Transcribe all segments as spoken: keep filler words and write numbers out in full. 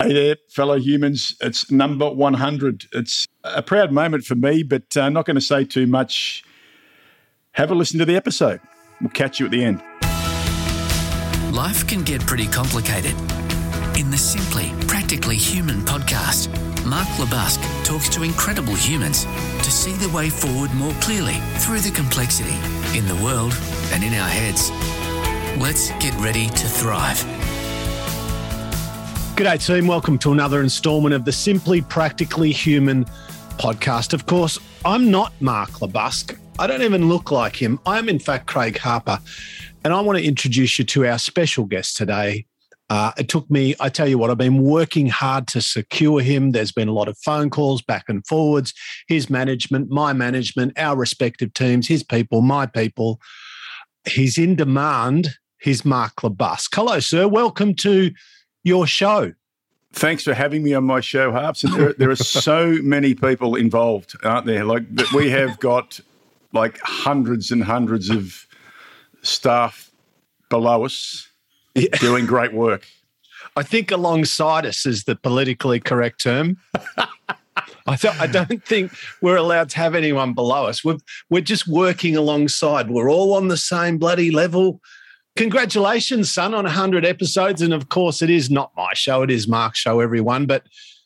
Hey there, fellow humans. It's number one hundred. It's a proud moment for me, but uh, not going to say too much. Have a listen to the episode. We'll catch you at the end. Life can get pretty complicated. In the Simply Practically Human podcast, Mark LeBusque talks to incredible humans to see the way forward more clearly through the complexity in the world and in our heads. Let's get ready to thrive. G'day team, welcome to another instalment of the Simply Practically Human podcast. Of course, I'm not Mark LeBusque. I don't even look like him. I am in fact Craig Harper, and I want to introduce you to our special guest today. Uh, it took me, I tell you what, I've been working hard to secure him. There's been a lot of phone calls back and forwards, his management, my management, our respective teams, his people, my people. He's in demand. He's Mark LeBusque. Hello, sir. Welcome to your show. Thanks for having me on my show, Harps. And there, there are so many people involved, aren't there? Like we have got like hundreds and hundreds of staff below us. Yeah. Doing great work. I think alongside us is the politically correct term. I, th- I don't think we're allowed to have anyone below us. We're, we're just working alongside. We're all on the same bloody level. Congratulations, son, on one hundred episodes. And, of course, it is not my show. It is Mark's show, everyone. But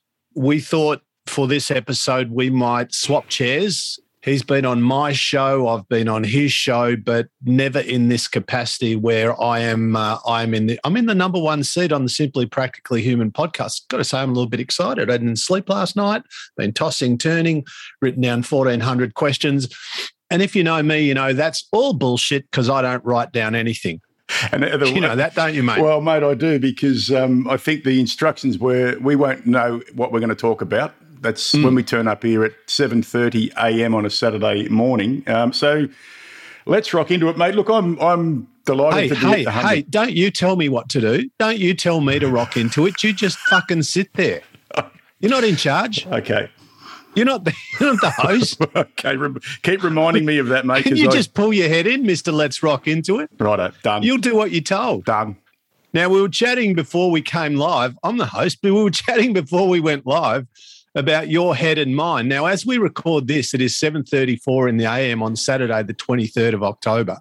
we thought for this episode we might swap chairs. He's been on my show, I've been on his show, but never in this capacity where I am. Uh, I am in the. I'm in the number one seat on the Simply Practically Human podcast. Got to say, I'm a little bit excited. I didn't sleep last night. Been tossing, turning, written down fourteen hundred questions, and if you know me, you know that's all bullshit because I don't write down anything. And the, you know that, don't you, mate? Well, mate, I do because um, I think the instructions were we won't know what we're going to talk about. That's mm. when we turn up here at seven thirty a.m. on a Saturday morning. Um, so let's rock into it, mate. Look, I'm I'm delighted hey, to hey, be at the one hundred. Hey, don't you tell me what to do. Don't you tell me to rock into it. You just fucking sit there. You're not in charge. Okay. You're not the, you're not the host. Okay, re- keep reminding me of that, mate. Can you I... just pull your head in, Mister Let's Rock Into It? Righto, done. You'll do what you're told. Done. Now, we were chatting before we came live. I'm the host, but we were chatting before we went live about your head and mine. Now, as we record this, it is seven thirty-four in the A M on Saturday, the twenty-third of October.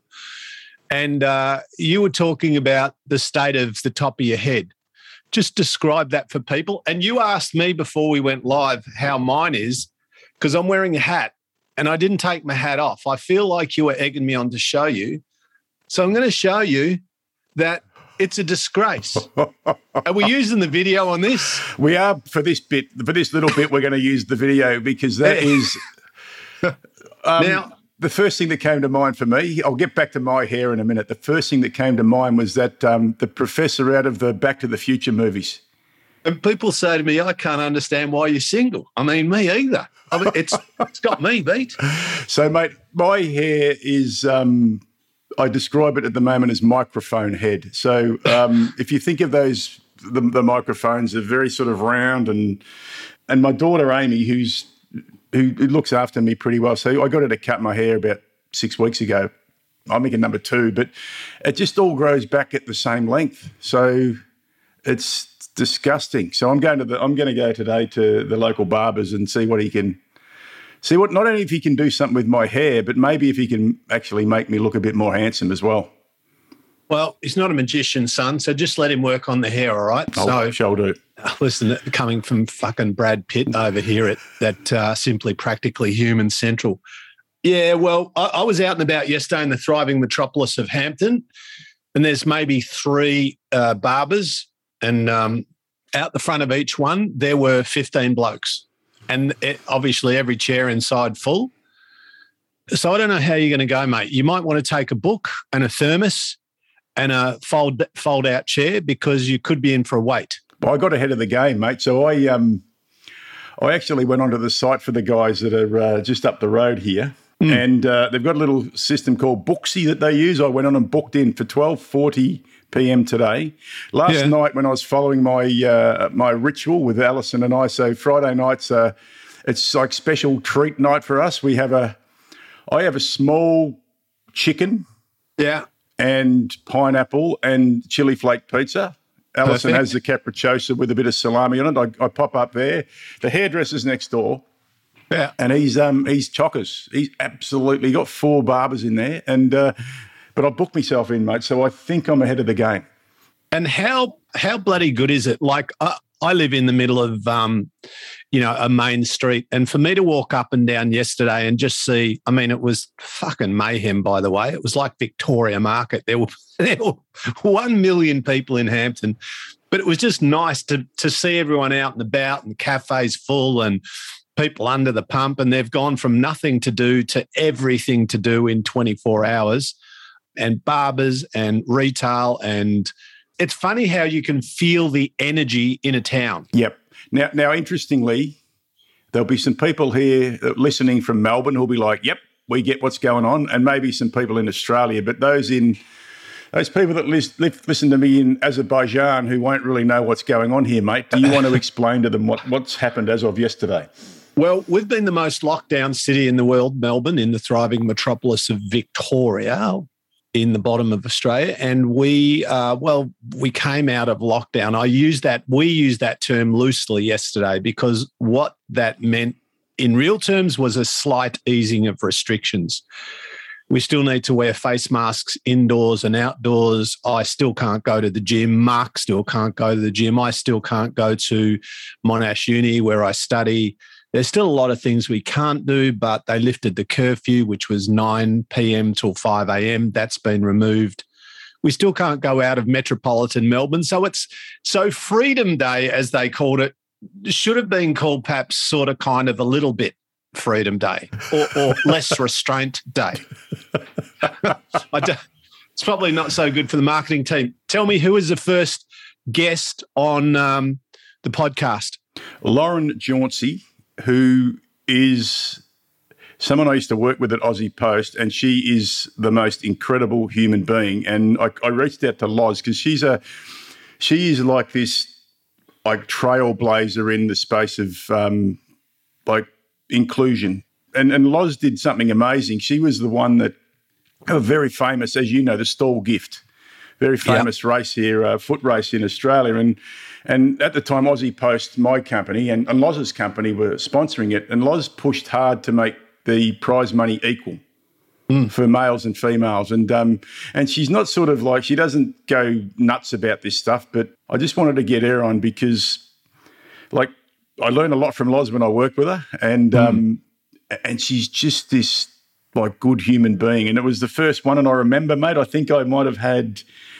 And uh, you were talking about the state of the top of your head. Just describe that for people. And you asked me before we went live how mine is, because I'm wearing a hat and I didn't take my hat off. I feel like you were egging me on to show you. So I'm going to show you that it's a disgrace. Are we using the video on this? We are for this bit. For this little bit, we're going to use the video because that is um, now, the first thing that came to mind for me. I'll get back to my hair in a minute. The first thing that came to mind was that um, the professor out of the Back to the Future movies. And people say to me, I can't understand why you're single. I mean, me either. I mean, it's it's got me beat. So, mate, my hair is... Um, I describe it at the moment as microphone head. So um, if you think of those, the, the microphones are very sort of round, and and my daughter Amy, who's who, who looks after me pretty well. So I got her to cut my hair about six weeks ago. I'm making number two, but it just all grows back at the same length. So it's disgusting. So I'm going to the I'm going to go today to the local barbers and see what he can. See what, not only if he can do something with my hair, but maybe if he can actually make me look a bit more handsome as well. Well, he's not a magician, son, so just let him work on the hair, all right? Oh, so, shall do. Listen, coming from fucking Brad Pitt over here at that uh, Simply Practically Human Central. Yeah, well, I, I was out and about yesterday in the thriving metropolis of Hampton, and there's maybe three uh, barbers, and um, out the front of each one, there were fifteen blokes. And it, obviously every chair inside full. So I don't know how you're going to go, mate. You might want to take a book and a thermos and a fold fold out chair because you could be in for a wait. Well, I got ahead of the game, mate. So I um, I actually went onto the site for the guys that are uh, just up the road here. Mm. And uh, they've got a little system called Booksy that they use. I went on and booked in for twelve forty p.m. today. Last yeah. night when I was following my uh, my ritual with Alison and I, so Friday nights, uh, it's like special treat night for us. We have a, I have a small chicken, yeah, and pineapple and chili flake pizza, Alison Perfect. has the capricciosa with a bit of salami on it. I, I pop up there. The hairdresser's next door. Yeah. And he's um he's chockers. He's absolutely got four barbers in there. And uh, but I booked myself in, mate. So I think I'm ahead of the game. And how how bloody good is it? Like I, I live in the middle of um, you know, a main street, and for me to walk up and down yesterday and just see, I mean, it was fucking mayhem. By the way, it was like Victoria Market. There were there were one million people in Hampton, but it was just nice to to see everyone out and about, and cafes full, and people under the pump, and they've gone from nothing to do to everything to do in twenty-four hours, and barbers and retail. And it's funny how you can feel the energy in a town. Yep. Now, now, interestingly, there'll be some people here listening from Melbourne who'll be like, yep, we get what's going on, and maybe some people in Australia, but those in those people that listen to me in Azerbaijan who won't really know what's going on here, mate, do you want to explain to them what, what's happened as of yesterday? Well, we've been the most locked down city in the world, Melbourne, in the thriving metropolis of Victoria, in the bottom of Australia. And we, uh, well, we came out of lockdown. I use that, we use that term loosely yesterday, because what that meant in real terms was a slight easing of restrictions. We still need to wear face masks indoors and outdoors. I still can't go to the gym. Mark still can't go to the gym. I still can't go to Monash Uni where I study. There's still a lot of things we can't do, but they lifted the curfew, which was nine p.m. till five a.m. That's been removed. We still can't go out of metropolitan Melbourne. So it's so Freedom Day, as they called it, should have been called perhaps sort of kind of a little bit Freedom Day, or, or less restraint day. I don't, it's probably not so good for the marketing team. Tell me, who is the first guest on um, the podcast? Lauren Jauncey, who is someone I used to work with at Aussie Post, and she is the most incredible human being. And I, I reached out to Loz because she's a she is like this like trailblazer in the space of um, like inclusion. And and Loz did something amazing. She was the one that a very famous, as you know, the Stall Gift, very famous yep. race here, uh, foot race in Australia, and. And at the time, Aussie Post, my company, and, and Loz's company were sponsoring it. And Loz pushed hard to make the prize money equal mm. for males and females. And um, and she's not sort of like, she doesn't go nuts about this stuff, but I just wanted to get her on because, like, I learned a lot from Loz when I worked with her. And mm. um, and she's just this, like, good human being. And it was the first one. And I remember, mate, I think I might have had...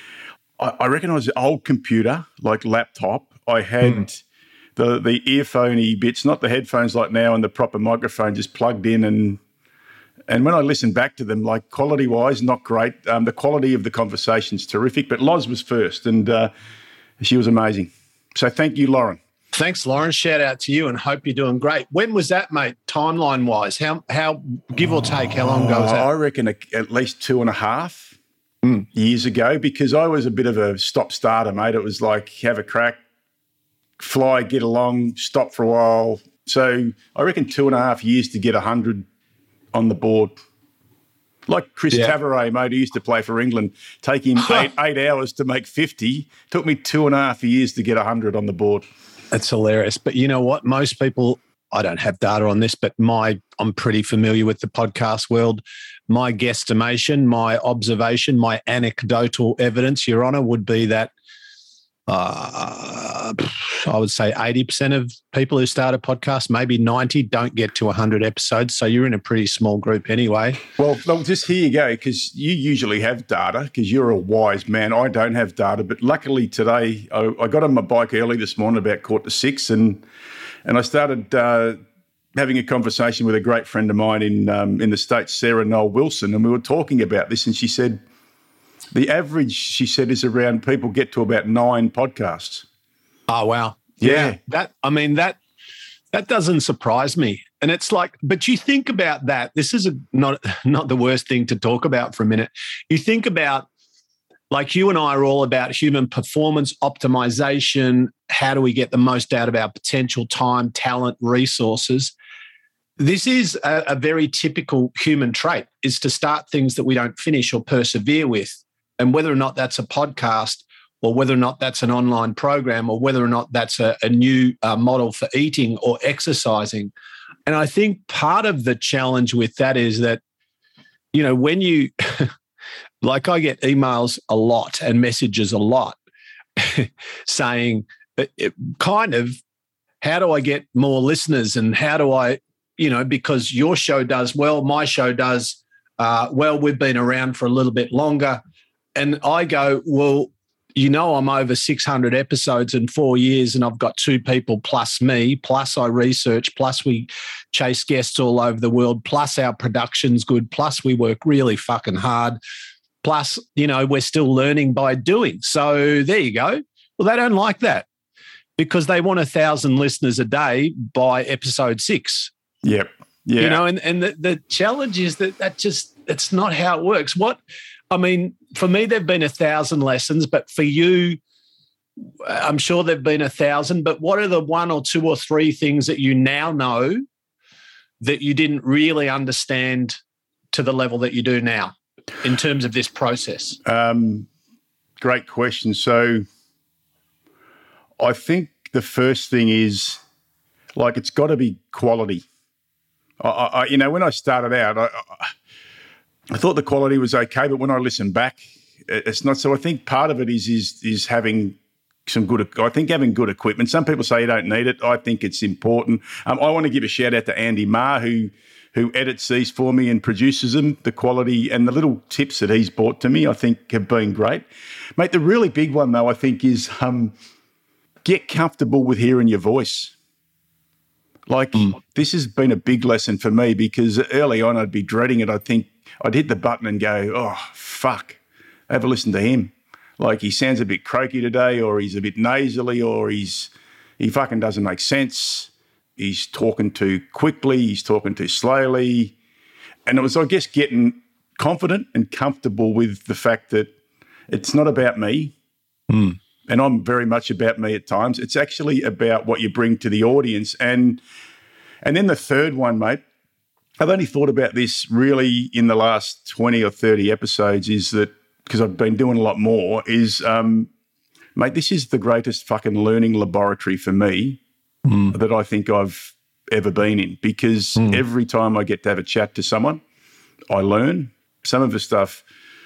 I reckon I was an old computer, like laptop. I had mm. the the earphone-y bits, not the headphones like now, and the proper microphone just plugged in. And and when I listened back to them, like quality-wise, not great. Um, the quality of the conversation's terrific, but Loz was first, and uh, she was amazing. So thank you, Lauren. Thanks, Lauren. Shout out to you, and hope you're doing great. When was that, mate, timeline-wise? How, how give or take, how long ago was that? I reckon a, at least two and a half. Years ago, because I was a bit of a stop-starter, mate. It was like have a crack, fly, get along, stop for a while. So I reckon two and a half years to get one hundred on the board. Like Chris yeah. Tavares, mate, who used to play for England, take him eight, eight hours to make fifty. Took me two and a half years to get one hundred on the board. That's hilarious. But you know what? Most people, I don't have data on this, but my I'm pretty familiar with the podcast world. My guesstimation, my observation, my anecdotal evidence, Your Honour, would be that uh, I would say eighty percent of people who start a podcast, maybe ninety, don't get to one hundred episodes. So you're in a pretty small group anyway. Well, well just here you go, because you usually have data because you're a wise man. I don't have data, but luckily today I, I got on my bike early this morning about quarter to six and and I started uh, having a conversation with a great friend of mine in um, in the States, Sarah Noel Wilson, and we were talking about this, and she said the average, she said, is around people get to about nine podcasts. Oh, wow. Yeah. yeah. That, I mean, that that doesn't surprise me. And it's like, but you think about that. This is a, not, not the worst thing to talk about for a minute. You think about, like you and I are all about human performance optimization. How do we get the most out of our potential, time, talent, resources? This is a, a very typical human trait, is to start things that we don't finish or persevere with. And whether or not that's a podcast or whether or not that's an online program, or whether or not that's a, a new uh, model for eating or exercising. And I think part of the challenge with that is that, you know, when you, like I get emails a lot and messages a lot saying, it, kind of, how do I get more listeners, and how do I, you know, because your show does well, my show does uh, well, we've been around for a little bit longer. And I go, well, you know, I'm over six hundred episodes in four years and I've got two people plus me, plus I research, plus we chase guests all over the world, plus our production's good, plus we work really fucking hard, plus, you know, we're still learning by doing. So there you go. Well, they don't like that because they want a thousand listeners a day by episode six. Yep. Yeah. You know, and, and the, the challenge is that that just, it's not how it works. What, I mean, for me, there've been a thousand lessons, but for you, I'm sure there've been a thousand, but what are the one or two or three things that you now know that you didn't really understand to the level that you do now in terms of this process? Um, great question. So I think the first thing is, like, it's got to be quality. I, I, you know, when I started out, I, I, I thought the quality was okay, but when I listen back, it's not. So I think part of it is is is having some good. I think having good equipment. Some people say you don't need it. I think it's important. Um, I want to give a shout out to Andy Marr, who who edits these for me and produces them. The quality and the little tips that he's brought to me, I think, have been great. Mate, the really big one though, I think, is um, get comfortable with hearing your voice. Like, mm. this has been a big lesson for me because early on I'd be dreading it. I'd think, I'd hit the button and go, oh, fuck, have a listen to him. Like, he sounds a bit croaky today, or he's a bit nasally, or he's he fucking doesn't make sense. He's talking too quickly. He's talking too slowly. And it was, I guess, getting confident and comfortable with the fact that it's not about me. Mm. And I'm very much about me at times. It's actually about what you bring to the audience. And and then the third one, mate, I've only thought about this really in the last twenty or thirty episodes, is that, because I've been doing a lot more, is, um, mate, this is the greatest fucking learning laboratory for me mm. that I think I've ever been in, because mm. every time I get to have a chat to someone, I learn. Some of the stuff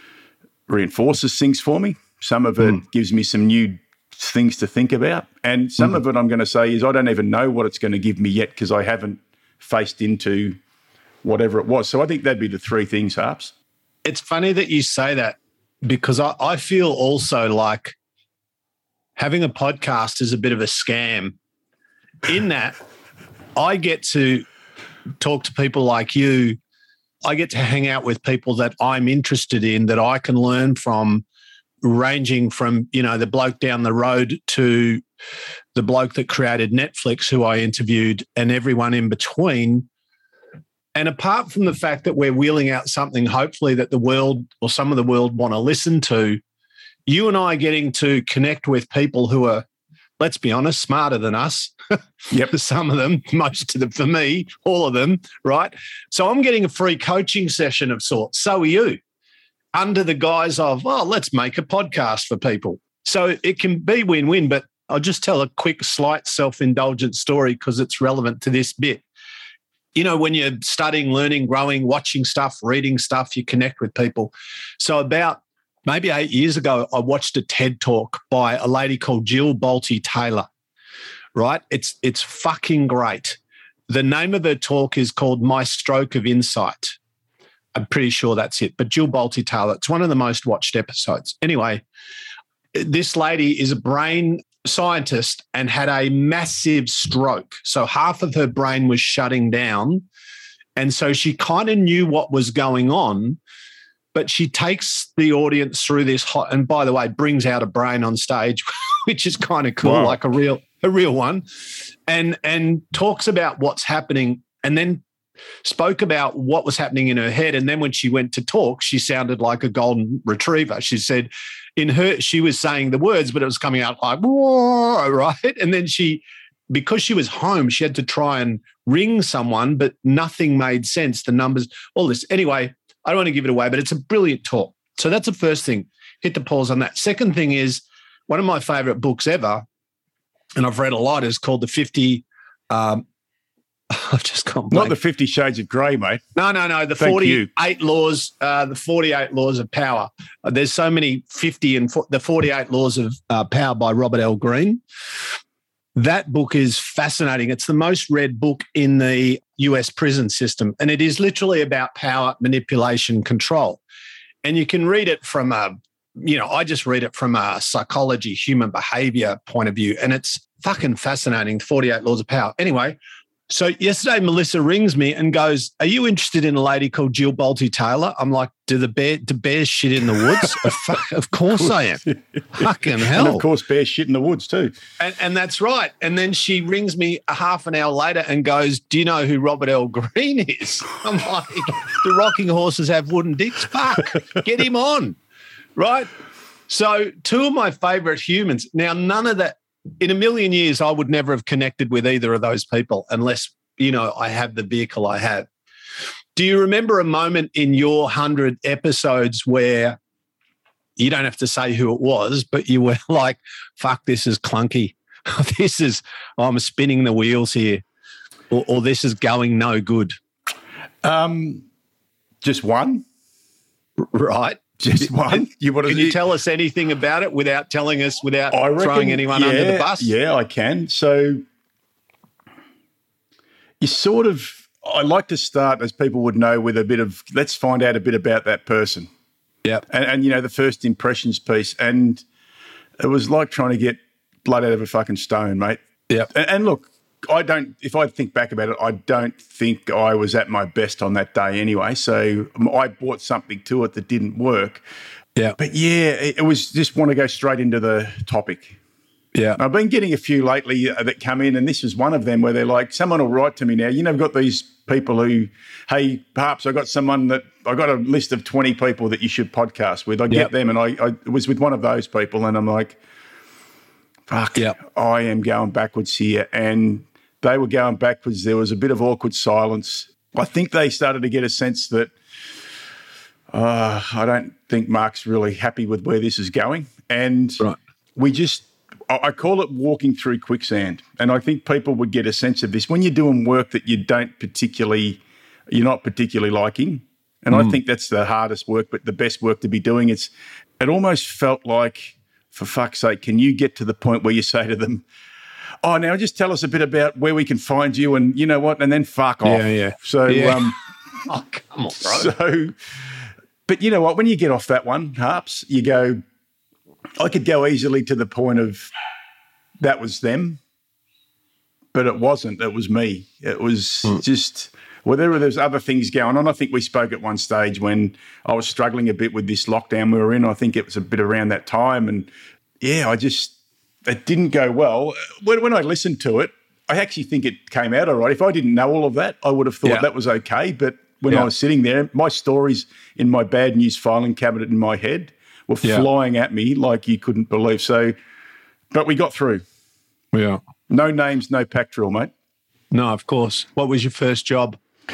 reinforces things for me. Some of it mm. gives me some new things to think about. And some mm. of it, I'm going to say, is I don't even know what it's going to give me yet because I haven't faced into whatever it was. So I think that'd be the three things, Harps. It's funny that you say that, because I, I feel also like having a podcast is a bit of a scam in that I get to talk to people like you. I get to hang out with people that I'm interested in, that I can learn from, ranging from, you know, the bloke down the road to the bloke that created Netflix, who I interviewed, and everyone in between. And apart from the fact that we're wheeling out something, hopefully, that the world or some of the world want to listen to, you and I are getting to connect with people who are, let's be honest, smarter than us. Yep. Some of them, most of them, for me, all of them, right? So I'm getting a free coaching session of sorts. So are you, under the guise of, oh, let's make a podcast for people. So it can be win-win, but I'll just tell a quick, slight self-indulgent story because it's relevant to this bit. You know, when you're studying, learning, growing, watching stuff, reading stuff, you connect with people. So about maybe eight years ago, I watched a TED Talk by a lady called Jill Bolte Taylor, right? It's, it's fucking great. The name of her talk is called My Stroke of Insight. I'm pretty sure that's it. But Jill Bolte Taylor, it's one of the most watched episodes. Anyway, this lady is a brain scientist and had a massive stroke. So half of her brain was shutting down. And so she kind of knew what was going on, but she takes the audience through this hot, and by the way, brings out a brain on stage, which is kind of cool, wow. like a real, a real one, and, and talks about what's happening, and then spoke about what was happening in her head. And then when she went to talk, she sounded like a golden retriever. She said in her, she was saying the words, but it was coming out like, whoa, right? And then she, because she was home, she had to try and ring someone, but nothing made sense. The numbers, all this. Anyway, I don't want to give it away, but it's a brilliant talk. So that's the first thing. Hit the pause on that. Second thing is, one of my favourite books ever, and I've read a lot, is called The fifty. Um, I've just gone blank. Not the Fifty Shades of Grey, mate. No, no, no. The Thank forty-eight laws. Uh, the forty-eight laws of power. Uh, there's so many fifty and fo- the forty-eight laws of uh, power by Robert L. Greene. That book is fascinating. It's the most read book in the U S prison system, and it is literally about power, manipulation, control. And you can read it from a, you know, I just read it from a psychology, human behavior point of view, and it's fucking fascinating. forty-eight laws of power. Anyway, so yesterday Melissa rings me and goes, "Are you interested in a lady called Jill Bolte Taylor?" I'm like, "Do the bear, do bears shit in the woods?" of, of course I am. Fucking hell. And of course, bears shit in the woods too. And, and that's right. And then she rings me a half an hour later and goes, "Do you know who Robert L. Greene is?" I'm like, "Do rocking horses have wooden dicks? Fuck, get him on." Right? So two of my favourite humans. Now, none of that, in a million years, I would never have connected with either of those people unless, you know, I have the vehicle I have. Do you remember a moment in your hundred episodes where you don't have to say who it was, but you were like, fuck, this is clunky. This is, I'm spinning the wheels here. Or, or this is going no good. Um, just one. Right. Just one. You want to, can you tell us anything about it without telling us, without I reckon, throwing anyone yeah, under the bus? Yeah, I can. So you sort of, I like to start, as people would know, with a bit of, let's find out a bit about that person. Yeah. And, and, you know, the first impressions piece. And it was like trying to get blood out of a fucking stone, mate. Yeah. And, and look, I don't, if I think back about it, I don't think I was at my best on that day anyway. So I brought something to it that didn't work. Yeah. But yeah, it, it was just want to go straight into the topic. Yeah. I've been getting a few lately that come in, and this is one of them where they're like, someone will write to me now. You know, I've got these people who, hey, perhaps I got someone that, I got a list of twenty people that you should podcast with. I get yep. them, and I, I was with one of those people, and I'm like, fuck, yep. I am going backwards here. And they were going backwards. There was a bit of awkward silence. I think they started to get a sense that uh, I don't think Mark's really happy with where this is going. And right. we just, I call it walking through quicksand. And I think people would get a sense of this when you're doing work that you don't particularly, you're not particularly liking. And mm. I think that's the hardest work, but the best work to be doing. It's, it almost felt like, for fuck's sake, can you get to the point where you say to them, "Oh, now just tell us a bit about where we can find you," and you know what, and then fuck off. Yeah, yeah. So, yeah. um, oh, come on, bro. So, but you know what, when you get off that one, Harps, you go, I could go easily to the point of that was them, but it wasn't. It was me. It was mm. just, well, there were there's other things going on. I think we spoke at one stage when I was struggling a bit with this lockdown we were in. I think it was a bit around that time, and yeah, I just. It didn't go well. When, when I listened to it, I actually think it came out all right. If I didn't know all of that, I would have thought yeah. that was okay. But when yeah. I was sitting there, my stories in my bad news filing cabinet in my head were yeah. flying at me like you couldn't believe. So, but we got through. Yeah. No names, no pack drill, mate. No, of course. What was your first job?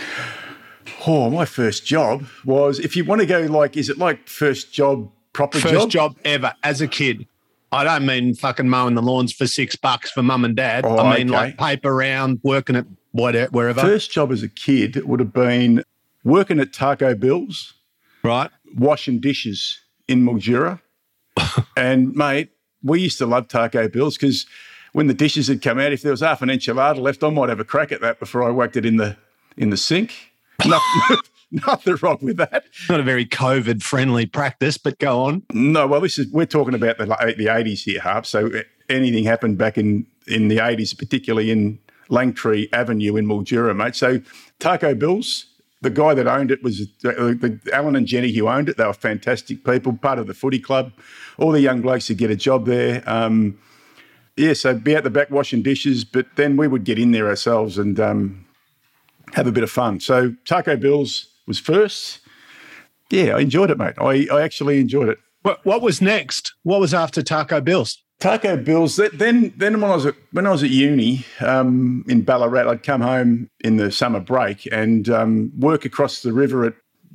Oh, my first job was, if you want to go like, is it like first job, proper first job? First job ever as a kid. I don't mean fucking mowing the lawns for six bucks for mum and dad. Oh, I mean okay. like paper round, working at whatever, wherever. First job as a kid would have been working at Taco Bill's. Right. Washing dishes in Mildura. And, mate, we used to love Taco Bill's because when the dishes had come out, if there was half an enchilada left, I might have a crack at that before I whacked it in the in the sink. Nothing, nothing wrong with that. Not a very COVID-friendly practice, but go on. No, well, this is we're talking about the the eighties here, Harp. So anything happened back in, in the eighties, particularly in Langtree Avenue in Mildura, mate. So Taco Bill's, the guy that owned it was the, the Alan and Jenny who owned it. They were fantastic people, part of the footy club. All the young blokes would get a job there. Um, yeah, so be out the back washing dishes, but then we would get in there ourselves and um, have a bit of fun. So Taco Bill's was first. Yeah, I enjoyed it, mate. I, I actually enjoyed it. What, what was next? What was after Taco Bill's? Taco Bill's. Then, then when I was at when I was at uni um, in Ballarat, I'd come home in the summer break and um, work across the river at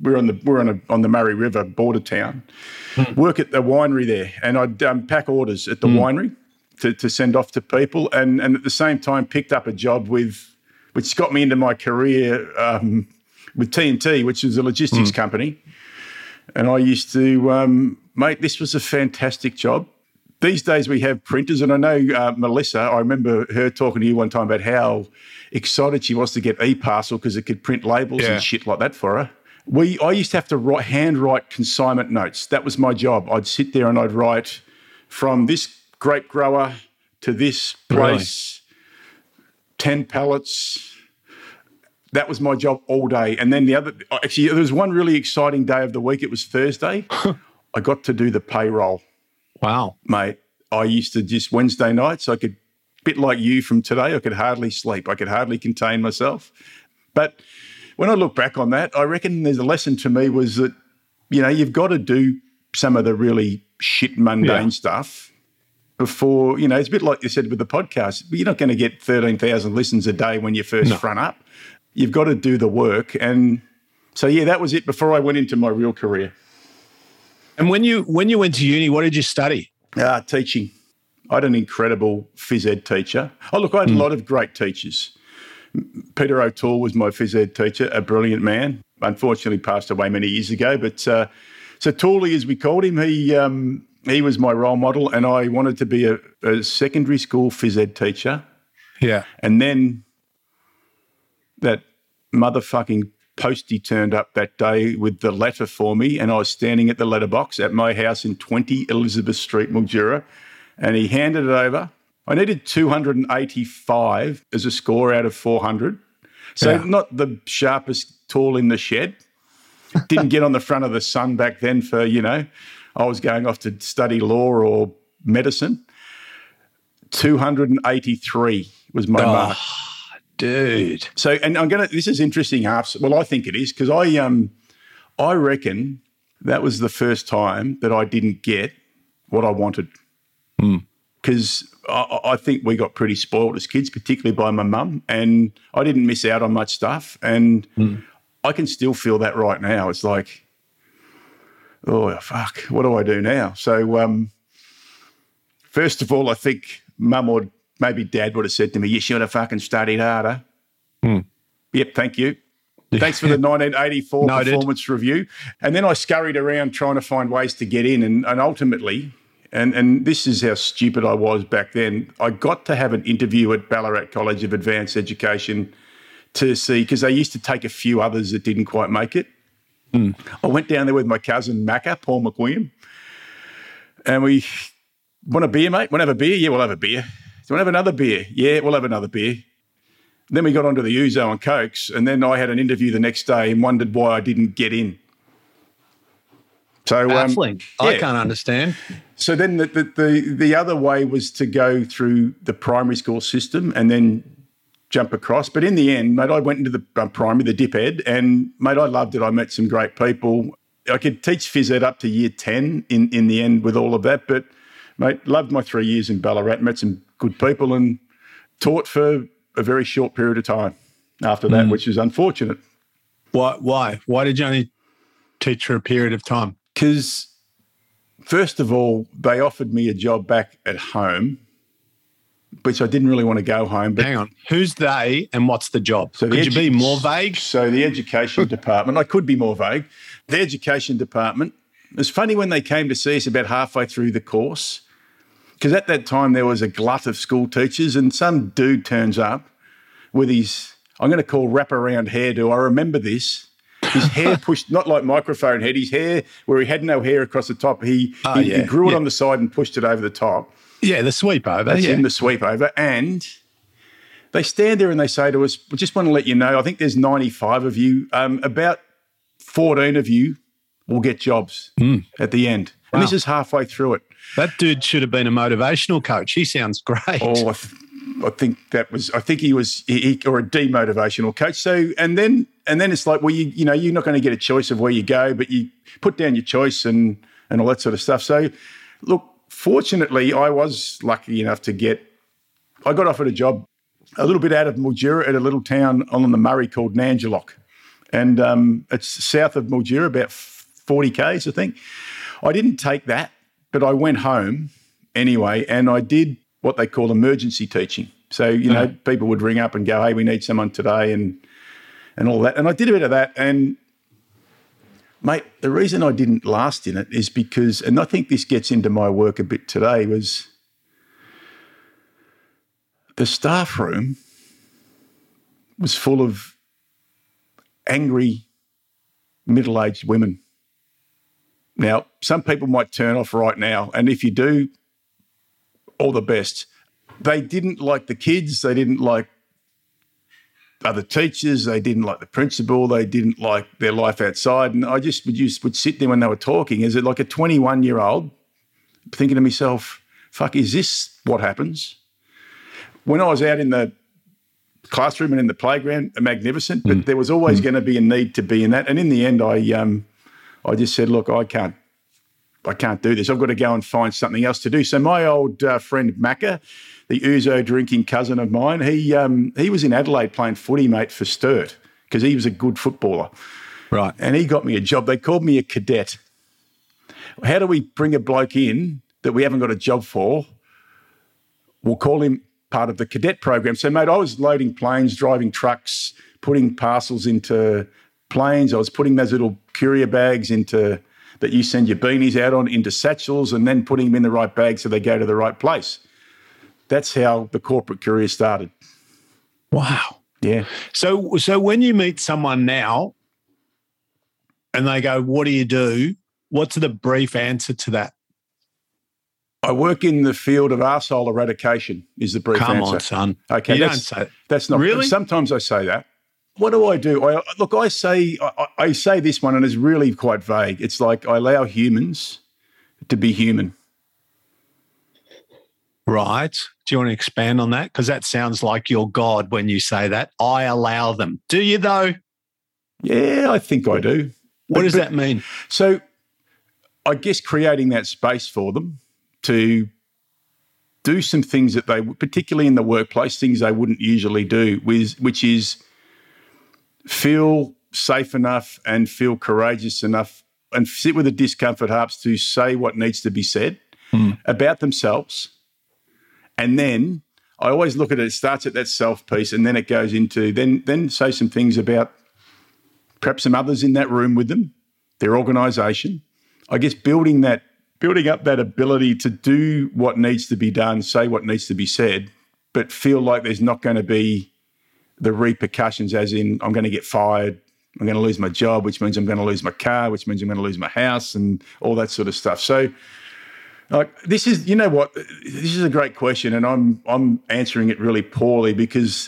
we're on the we're on a, on the Murray River border town. Mm. Work at the winery there, and I'd um, pack orders at the mm. winery to, to send off to people, and and at the same time picked up a job with, which got me into my career um, with T and T, which is a logistics mm. company, and I used to, um, mate, this was a fantastic job. These days we have printers, and I know uh, Melissa, I remember her talking to you one time about how excited she was to get eParcel because it could print labels yeah. and shit like that for her. We, I used to have to write, handwrite consignment notes. That was my job. I'd sit there and I'd write from this grape grower to this place, really? ten pallets. That was my job all day. And then the other, actually, there was one really exciting day of the week. It was Thursday. I got to do the payroll. Wow. Mate, I used to just Wednesday nights, I could, bit like you from today, I could hardly sleep. I could hardly contain myself. But when I look back on that, I reckon there's a lesson to me was that, you know, you've got to do some of the really shit mundane yeah. stuff before, you know, it's a bit like you said with the podcast. You're not going to get thirteen thousand listens a day when you first no. front up. You've got to do the work. And so, yeah, that was it before I went into my real career. And when you when you went to uni, what did you study? Uh, teaching. I had an incredible phys ed teacher. Oh, look, I had mm. a lot of great teachers. Peter O'Toole was my phys ed teacher, a brilliant man. Unfortunately passed away many years ago. But uh, so Tooley, as we called him, he um, he was my role model, and I wanted to be a, a secondary school phys ed teacher. Yeah. And then that motherfucking postie turned up that day with the letter for me, and I was standing at the letterbox at my house in twenty Elizabeth Street, Mildura, and he handed it over. I needed two hundred eighty-five as a score out of four hundred. So yeah. not the sharpest tool in the shed. Didn't get on the front of the Sun back then for, you know, I was going off to study law or medicine. two hundred eighty-three was my oh. mark. Dude. So, and I'm going to, this is interesting, half. Well, I think it is, because I, um, I reckon that was the first time that I didn't get what I wanted. Because mm. I, I think we got pretty spoiled as kids, particularly by my mum, and I didn't miss out on much stuff. And mm. I can still feel that right now. It's like, oh, fuck, what do I do now? So, um, first of all, I think mum or maybe dad would have said to me, you should have fucking studied harder. Mm. Yep, thank you. Thanks for the nineteen eighty-four Noted. Performance review. And then I scurried around trying to find ways to get in. And, and ultimately, and, and this is how stupid I was back then, I got to have an interview at Ballarat College of Advanced Education to see, because they used to take a few others that didn't quite make it. Mm. I went down there with my cousin Macca, Paul McWilliam, and we, want a beer, mate? Want to have a beer? Yeah, we'll have a beer. Do you want to have another beer? Yeah, we'll have another beer. Then we got onto the Ouzo and Cokes, and then I had an interview the next day and wondered why I didn't get in. So baffling. Um, yeah. I can't understand. So then the, the the the other way was to go through the primary school system and then jump across. But in the end, mate, I went into the uh, primary, the dip ed, and mate, I loved it. I met some great people. I could teach phys ed up to year ten in, in the end with all of that. But mate, loved my three years in Ballarat, met some good people and taught for a very short period of time after that, mm. which is unfortunate. Why? Why? Why did you only teach for a period of time? Because, first of all, they offered me a job back at home, which I didn't really want to go home. But hang on, who's they and what's the job? So the Could edu- you be more vague? So the education department, I could be more vague. The education department, it was funny when they came to see us about halfway through the course, because at that time there was a glut of school teachers, and some dude turns up with his, I'm going to call wraparound hairdo. I remember this. His hair pushed, not like microphone head, his hair where he had no hair across the top. He, oh, he, yeah. he grew it yeah. on the side and pushed it over the top. Yeah, the sweep over. That's yeah. in the sweep over. And they stand there and they say to us, we just want to let you know, I think there's ninety-five of you. Um, about fourteen of you will get jobs mm. at the end. Wow. And this is halfway through it. That dude should have been a motivational coach. He sounds great. Oh, I, th- I think that was, I think he was, he, he, or a demotivational coach. So, and then, and then it's like, well, you, you know, you're not going to get a choice of where you go, but you put down your choice and, and all that sort of stuff. So, look, fortunately, I was lucky enough to get, I got offered a job a little bit out of Mildura at a little town on the Murray called Nangelock. And um, it's south of Mildura, about forty kays, I think. I didn't take that, but I went home anyway, and I did what they call emergency teaching. So, you know, mm. people would ring up and go, hey, we need someone today, and and all that. And I did a bit of that. And, mate, the reason I didn't last in it is because, and I think this gets into my work a bit today, was the staff room was full of angry middle-aged women. Now, some people might turn off right now, and if you do, all the best. They didn't like the kids. They didn't like other teachers. They didn't like the principal. They didn't like their life outside. And I just would, just would sit there when they were talking as like a twenty-one-year-old thinking to myself, fuck, is this what happens? When I was out in the classroom and in the playground, magnificent, but mm. there was always mm. going to be a need to be in that. And in the end, I um, I just said, look, I can't, I can't do this. I've got to go and find something else to do. So my old uh, friend Macca, the ouzo drinking cousin of mine, he um, he was in Adelaide playing footy, mate, for Sturt because he was a good footballer. Right. And he got me a job. They called me a cadet. How do we bring a bloke in that we haven't got a job for? We'll call him part of the cadet program. So, mate, I was loading planes, driving trucks, putting parcels into planes. I was putting those little courier bags into that you send your beanies out on into satchels and then putting them in the right bag so they go to the right place. That's how the corporate career started. Wow. Yeah. So, so when you meet someone now and they go, what do you do? What's the brief answer to that? I work in the field of arsehole eradication is the brief Come answer. on, son. Okay, you that's, don't say that's not really. Sometimes I say that. What do I do? I, look, I say I, I say this one, and it's really quite vague. It's like I allow humans to be human. Right. Do you want to expand on that? Because that sounds like you're God when you say that. I allow them. Do you though? Yeah, I think I do. What but, does but, that mean? So, I guess creating that space for them to do some things that they, particularly in the workplace, things they wouldn't usually do, which, which is feel safe enough and feel courageous enough and sit with the discomfort hearts to say what needs to be said mm. about themselves. And then I always look at it, it starts at that self piece and then it goes into, then, then say some things about perhaps some others in that room with them, their organisation. I guess building that, building up that ability to do what needs to be done, say what needs to be said, but feel like there's not going to be the repercussions as in I'm going to get fired, I'm going to lose my job, which means I'm going to lose my car, which means I'm going to lose my house and all that sort of stuff. So like this is, you know what, this is a great question and I'm I'm answering it really poorly because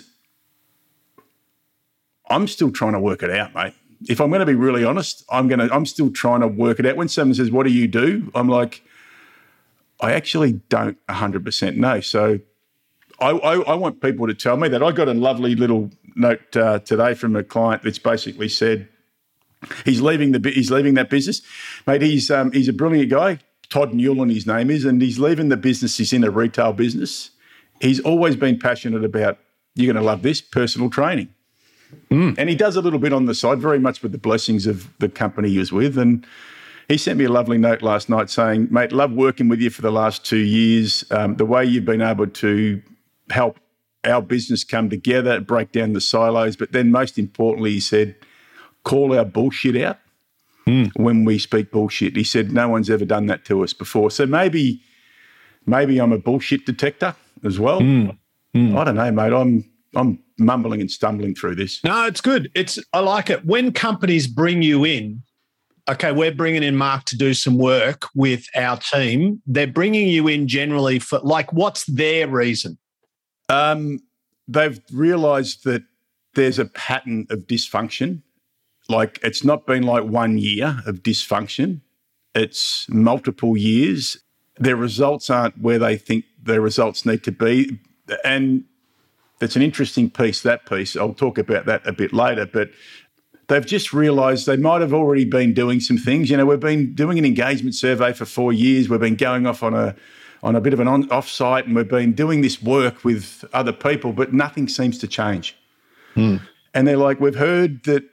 I'm still trying to work it out, mate. If I'm going to be really honest, I'm going to, I'm still trying to work it out. When someone says, what do you do? I'm like, I actually don't one hundred percent know. So I, I, I want people to tell me that. I got a lovely little note uh, today from a client that's basically said he's leaving the he's leaving that business. Mate, he's um, he's a brilliant guy. Todd Newland, his name is, and he's leaving the business. He's in a retail business. He's always been passionate about, you're going to love this, personal training. Mm. And he does a little bit on the side, very much with the blessings of the company he was with. And he sent me a lovely note last night saying, mate, love working with you for the last two years. Um, the way you've been able to help our business come together, break down the silos. But then most importantly, he said, call our bullshit out mm. when we speak bullshit. He said, no one's ever done that to us before. So maybe, maybe I'm a bullshit detector as well. Mm. Mm. I don't know, mate. I'm, I'm mumbling and stumbling through this. No, it's good. It's I like it. When companies bring you in, okay, we're bringing in Mark to do some work with our team. They're bringing you in generally for, like, what's their reason? Um, they've realised that there's a pattern of dysfunction. Like, it's not been like one year of dysfunction. It's multiple years. Their results aren't where they think their results need to be. And it's an interesting piece, that piece. I'll talk about that a bit later. But they've just realised they might have already been doing some things. You know, we've been doing an engagement survey for four years. We've been going off on a on a bit of an on, off-site and we've been doing this work with other people, but nothing seems to change. Mm. And they're like, we've heard that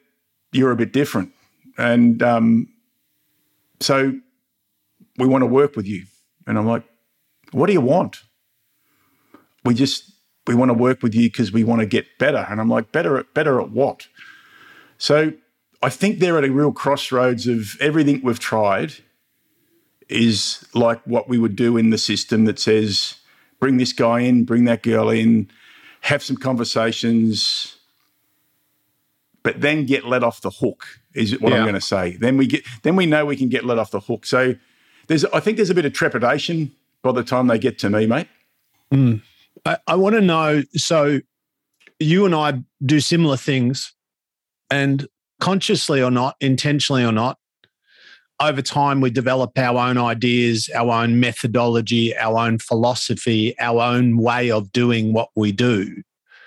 you're a bit different. And um, so we want to work with you. And I'm like, what do you want? We just, we want to work with you because we want to get better. And I'm like, better at, better at what? So I think they're at a real crossroads of everything we've tried is like what we would do in the system that says, bring this guy in, bring that girl in, have some conversations, but then get let off the hook is what yeah. I'm going to say. Then we get, then we know we can get let off the hook. So there's, I think there's a bit of trepidation by the time they get to me, mate. Mm. I, I want to know, so you and I do similar things, and consciously or not, intentionally or not, over time we develop our own ideas, our own methodology, our own philosophy, our own way of doing what we do.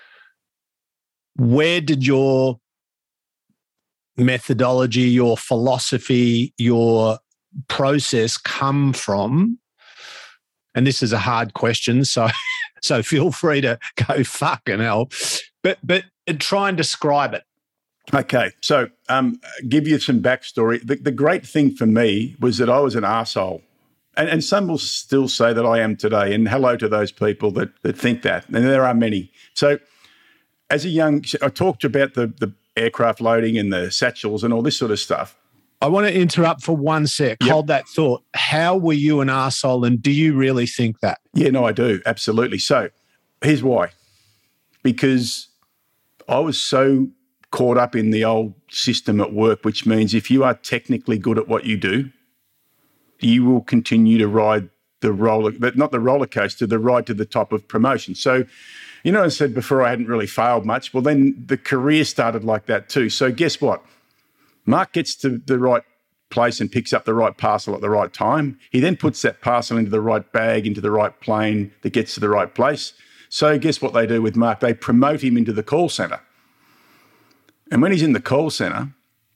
Where did your methodology, your philosophy, your process come from? And this is a hard question, so so feel free to go fucking hell. But but try and describe it. Okay, so um, give you some backstory. The, the great thing for me was that I was an arsehole. And, and some will still say that I am today. And hello to those people that, that think that. And there are many. So as a young, I talked about the, the aircraft loading and the satchels and all this sort of stuff. I want to interrupt for one sec. Yep. Hold that thought. How were you an arsehole, and do you really think that? Yeah, no, I do. Absolutely. So here's why. Because I was so caught up in the old system at work, which means if you are technically good at what you do, you will continue to ride the roller, but not the roller coaster, the ride to the top of promotion. So, you know, I said before I hadn't really failed much. Well, then the career started like that too. So guess what? Mark gets to the right place and picks up the right parcel at the right time. He then puts that parcel into the right bag, into the right plane that gets to the right place. So guess what they do with Mark? They promote him into the call centre. And when he's in the call centre,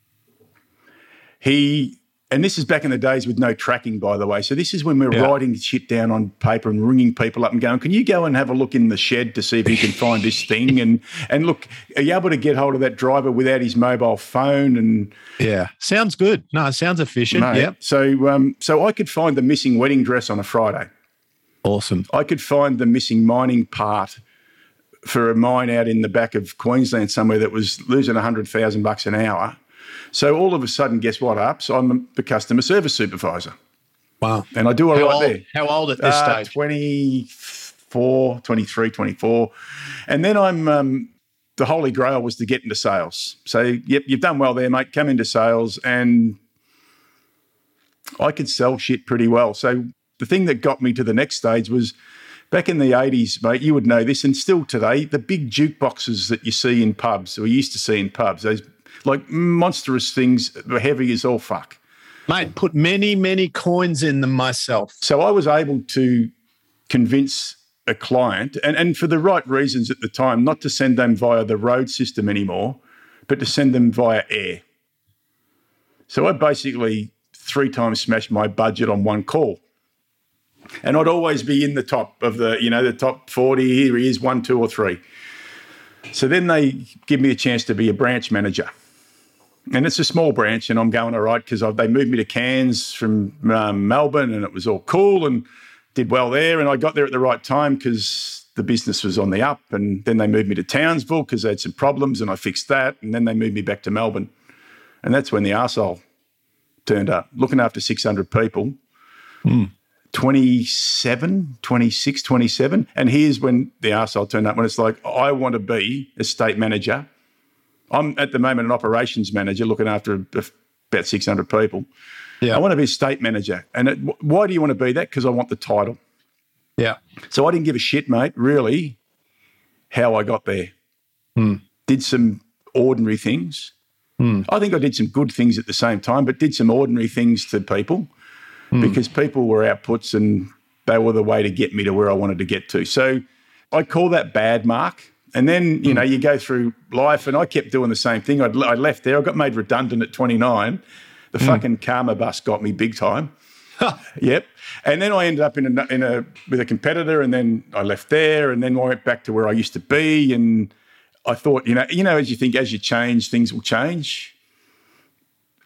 he, and this is back in the days with no tracking, by the way. So this is when we're yeah. writing shit down on paper and ringing people up and going, can you go and have a look in the shed to see if you can find this thing? And and look, are you able to get hold of that driver without his mobile phone? And yeah, sounds good. No, it sounds efficient. Yeah. So um, so I could find the missing wedding dress on a Friday. Awesome. I could find the missing mining part for a mine out in the back of Queensland somewhere that was losing one hundred thousand bucks an hour. So all of a sudden, guess what, Ups? I'm the customer service supervisor. Wow. And I do all how right old, there. How old at this uh, stage? twenty-four, twenty-three, twenty-four. And then I'm, um, the holy grail was to get into sales. So, yep, you've done well there, mate. Come into sales. And I could sell shit pretty well. So the thing that got me to the next stage was back in the eighties, mate, you would know this, and still today, the big jukeboxes that you see in pubs, or you used to see in pubs, those like monstrous things, were heavy as all fuck. Mate, put many, many coins in them myself. So I was able to convince a client, and, and for the right reasons at the time, not to send them via the road system anymore, but to send them via air. So I basically three times smashed my budget on one call. And I'd always be in the top of the, you know, the top forty, here he is, one, two or three. So then they give me a chance to be a branch manager. And it's a small branch, and I'm going all right because they moved me to Cairns from um, Melbourne, and it was all cool and did well there. And I got there at the right time because the business was on the up. And then they moved me to Townsville because they had some problems, and I fixed that. And then they moved me back to Melbourne. And that's when the arsehole turned up, looking after six hundred people. Mm. twenty-seven, twenty-six, twenty-seven. And here's when the arsehole turned up, when it's like, I want to be a state manager. I'm at the moment an operations manager looking after about six hundred people. Yeah. I want to be a state manager. And it, why do you want to be that? Because I want the title. Yeah. So I didn't give a shit, mate, really, how I got there. Mm. Did some ordinary things. Mm. I think I did some good things at the same time, but did some ordinary things to people. Mm. Because people were outputs and they were the way to get me to where I wanted to get to. So I call that bad, Mark. And then, you mm. know, you go through life, and I kept doing the same thing. I'd, I left there. I got made redundant at twenty-nine. The mm. fucking karma bus got me big time. Yep. And then I ended up in a, in a with a competitor, and then I left there, and then I went back to where I used to be. And I thought, you know, you know, as you think, as you change, things will change.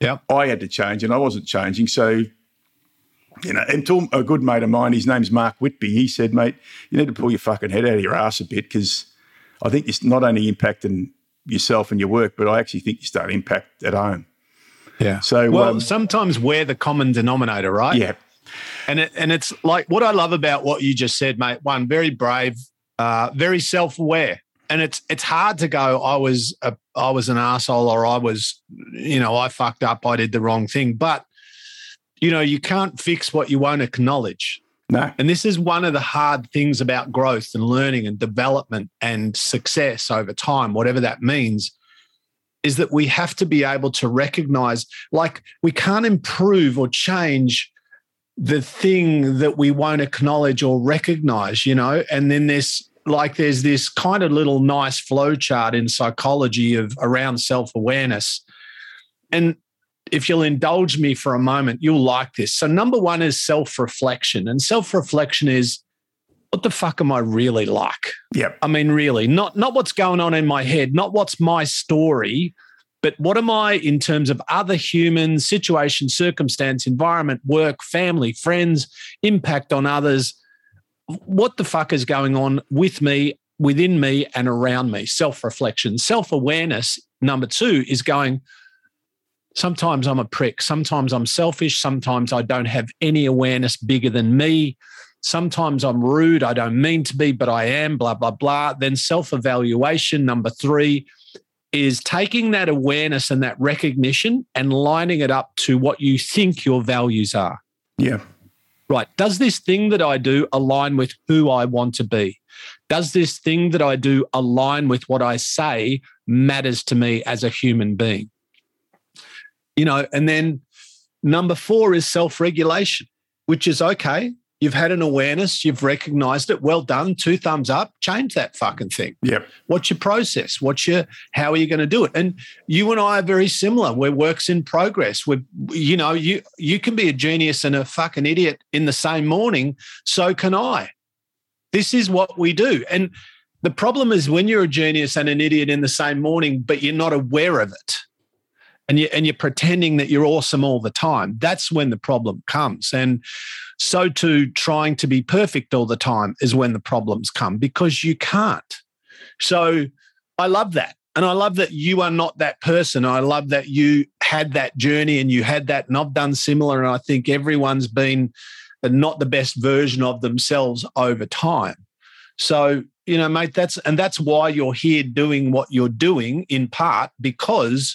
Yeah, I had to change, and I wasn't changing. So, you know, until a good mate of mine, his name's Mark Whitby, he said, mate, you need to pull your fucking head out of your ass a bit, because I think it's not only impacting yourself and your work, but I actually think you start impact at home. Yeah. So, well, um, sometimes we're the common denominator, right? Yeah. And it, and it's like what I love about what you just said, mate. One, very brave, uh, very self-aware. And it's it's hard to go, I was a, I was an arsehole, or I was, you know, I fucked up, I did the wrong thing. But, you know, you can't fix what you won't acknowledge. No. And this is one of the hard things about growth and learning and development and success over time, whatever that means, is that we have to be able to recognize, like, we can't improve or change the thing that we won't acknowledge or recognize, you know, and then there's like there's this kind of little nice flow chart in psychology of around self-awareness. And if you'll indulge me for a moment, you'll like this. So number one is self-reflection. And self-reflection is, what the fuck am I really like? Yep. I mean, really, not, not what's going on in my head, not what's my story, but what am I in terms of other humans, situation, circumstance, environment, work, family, friends, impact on others. What the fuck is going on with me, within me, and around me? Self-reflection. Self-awareness, number two, is going, sometimes I'm a prick. Sometimes I'm selfish. Sometimes I don't have any awareness bigger than me. Sometimes I'm rude. I don't mean to be, but I am, blah, blah, blah. Then self-evaluation, number three, is taking that awareness and that recognition and lining it up to what you think your values are. Yeah. Right. Does this thing that I do align with who I want to be? Does this thing that I do align with what I say matters to me as a human being? You know, and then number four is self-regulation, which is, okay, you've had an awareness, you've recognized it, well done, two thumbs up, change that fucking thing. Yep. What's your process? What's your, how are you going to do it? And you and I are very similar. We're works in progress. We're, you know, you, you can be a genius and a fucking idiot in the same morning. So can I. This is what we do. And the problem is when you're a genius and an idiot in the same morning, but you're not aware of it, and you and you're pretending that you're awesome all the time, that's when the problem comes. And so too, trying to be perfect all the time is when the problems come, because you can't. So I love that. And I love that you are not that person. I love that you had that journey and you had that, and I've done similar. And I think everyone's been not the best version of themselves over time. So, you know, mate, that's, and that's why you're here doing what you're doing, in part because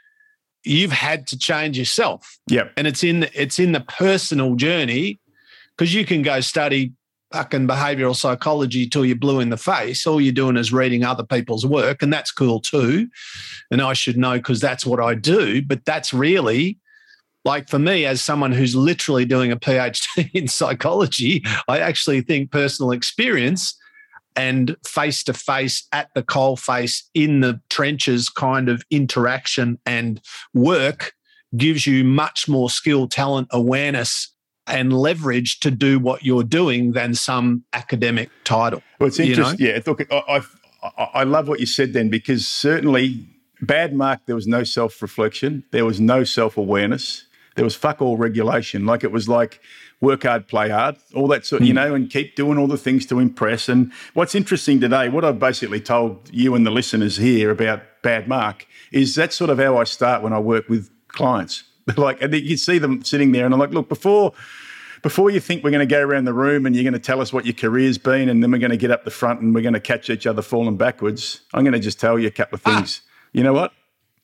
you've had to change yourself. Yep. And it's in, it's in the personal journey, because you can go study fucking behavioral psychology till you're blue in the face. All you're doing is reading other people's work, and that's cool too. And I should know because that's what I do. But that's really, like, for me, as someone who's literally doing a PhD in psychology, I actually think personal experience and face-to-face, at the coalface, in the trenches kind of interaction and work gives you much more skill, talent, awareness and leverage to do what you're doing than some academic title. Well, it's interesting. You know? Yeah, look, I, I, I love what you said then, because certainly, bad Mark, there was no self-reflection. There was no self-awareness. There was fuck all regulation. Like, it was like work hard, play hard, all that sort, mm. you know, and keep doing all the things to impress. And what's interesting today, what I've basically told you and the listeners here about bad Mark, is that's sort of how I start when I work with clients. Like, and you see them sitting there and I'm like, look, before before you think we're going to go around the room and you're going to tell us what your career's been, and then we're going to get up the front and we're going to catch each other falling backwards, I'm going to just tell you a couple of things. Ah. You know what?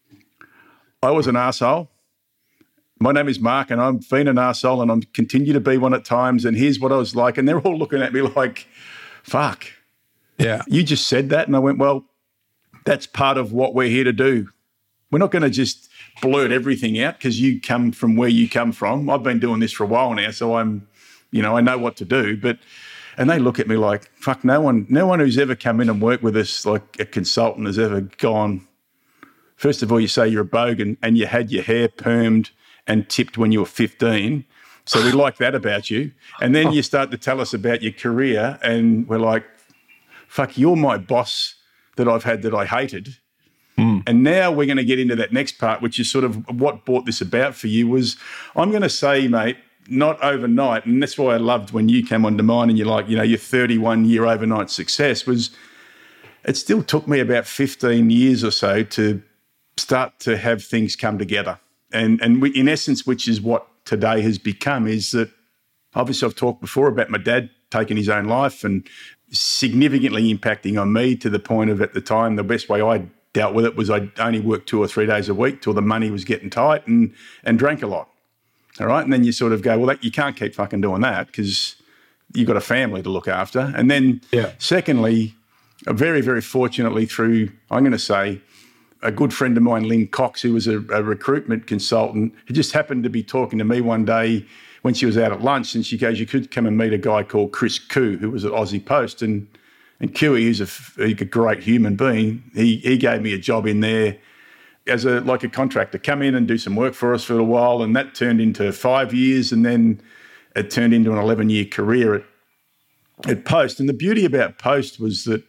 I was an arsehole. My name is Mark, and I've been an arsehole, and I continue to be one at times, and here's what I was like. And they're all looking at me like, fuck. Yeah. You just said that. And I went, well, that's part of what we're here to do. We're not going to just blurt everything out because you come from where you come from. I've been doing this for a while now, so I'm, you know, I know what to do. But, and they look at me like, fuck, no one, no one who's ever come in and worked with us like a consultant has ever gone, first of all, you say you're a bogan and you had your hair permed and tipped when you were fifteen. So we like that about you. And then you start to tell us about your career and we're like, fuck, you're my boss that I've had that I hated. Mm. Mm. And now we're going to get into that next part, which is sort of what brought this about for you was, I'm going to say, mate, not overnight, and that's why I loved when you came onto mine and you're like, you know, your thirty-one year overnight success was, it still took me about fifteen years or so to start to have things come together. And and we, in essence, which is what today has become, is that obviously I've talked before about my dad taking his own life and significantly impacting on me to the point of, at the time, the best way I dealt with it was I only worked two or three days a week till the money was getting tight, and and drank a lot. All right. And then you sort of go, well, that, you can't keep fucking doing that because you've got a family to look after. And then yeah. secondly, very, very fortunately through, I'm going to say, a good friend of mine, Lynn Cox, who was a, a recruitment consultant, who just happened to be talking to me one day when she was out at lunch, and she goes, you could come and meet a guy called Chris Koo, who was at Aussie Post. And and Cooey, who's a, a great human being, he he gave me a job in there as a like a contractor, come in and do some work for us for a while, and that turned into five years, and then it turned into an eleven-year career at, at Post. And the beauty about Post was that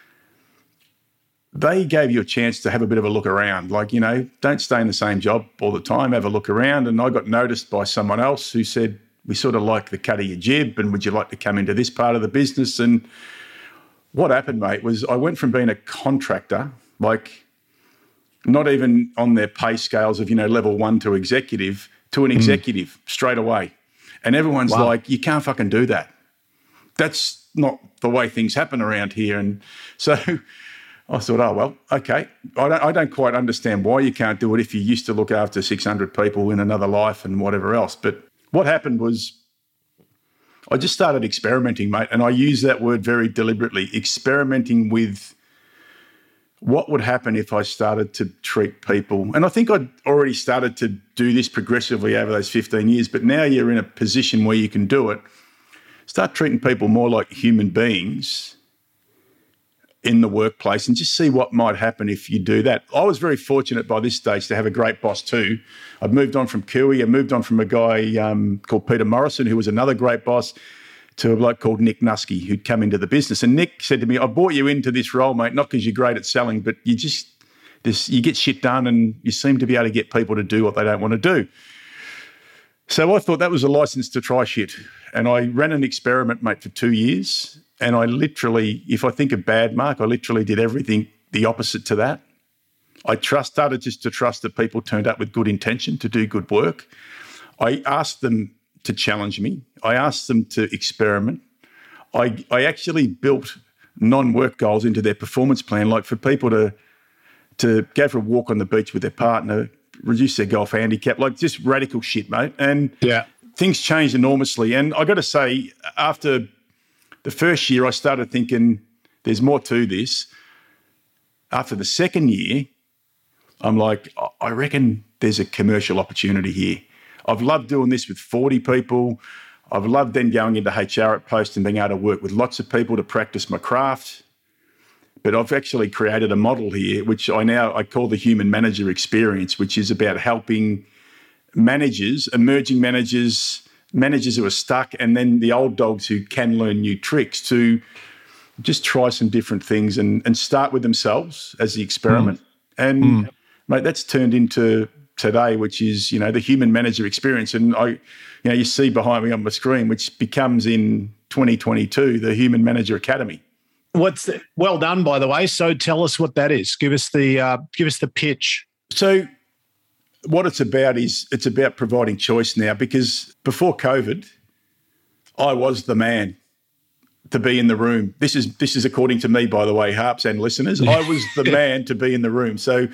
they gave you a chance to have a bit of a look around. Like, you know, don't stay in the same job all the time, have a look around. And I got noticed by someone else who said, we sort of like the cut of your jib, and would you like to come into this part of the business? And what happened, mate, was I went from being a contractor, like not even on their pay scales of, you know, level one to executive, to an executive mm. straight away. And everyone's wow. like, you can't fucking do that. That's not the way things happen around here. And so I thought, oh, well, okay. I don't, I don't quite understand why you can't do it if you used to look after six hundred people in another life and whatever else. But what happened was I just started experimenting, mate. And I use that word very deliberately, experimenting with what would happen if I started to treat people. And I think I'd already started to do this progressively over those fifteen years, but now you're in a position where you can do it. Start treating people more like human beings in the workplace and just see what might happen if you do that. I was very fortunate by this stage to have a great boss too. I've moved on from Cooey. I moved on from a guy um, called Peter Morrison, who was another great boss, to a bloke called Nick Nusky, who'd come into the business. And Nick said to me, I brought you into this role, mate, not because you're great at selling, but you just, this, you get shit done and you seem to be able to get people to do what they don't want to do. So I thought that was a license to try shit. And I ran an experiment, mate, for two years. And I literally, if I think of bad, Mark, I literally did everything the opposite to that. I trust, started just to trust that people turned up with good intention to do good work. I asked them to challenge me. I asked them to experiment. I I actually built non-work goals into their performance plan, like for people to to go for a walk on the beach with their partner, reduce their golf handicap, like just radical shit, mate. And yeah, things changed enormously. And I got to say, after the first year, I started thinking there's more to this. After the second year, I'm like, I reckon there's a commercial opportunity here. I've loved doing this with forty people. I've loved then going into H R at Post and being able to work with lots of people to practice my craft. But I've actually created a model here, which I now I call the human manager experience, which is about helping managers, emerging managers, managers who are stuck, and then the old dogs who can learn new tricks to just try some different things and, and start with themselves as the experiment. Mm. And, mm. mate, that's turned into today, which is, you know, the human manager experience. And I, you know, you see behind me on my screen, which becomes in twenty twenty-two, the Human Manager Academy. What's the, well done, by the way. So tell us what that is. Give us the uh, give us the pitch. So what it's about is it's about providing choice now, because before COVID, I was the man to be in the room. This is this is according to me, by the way, Harps and listeners. I was the man to be in the room. So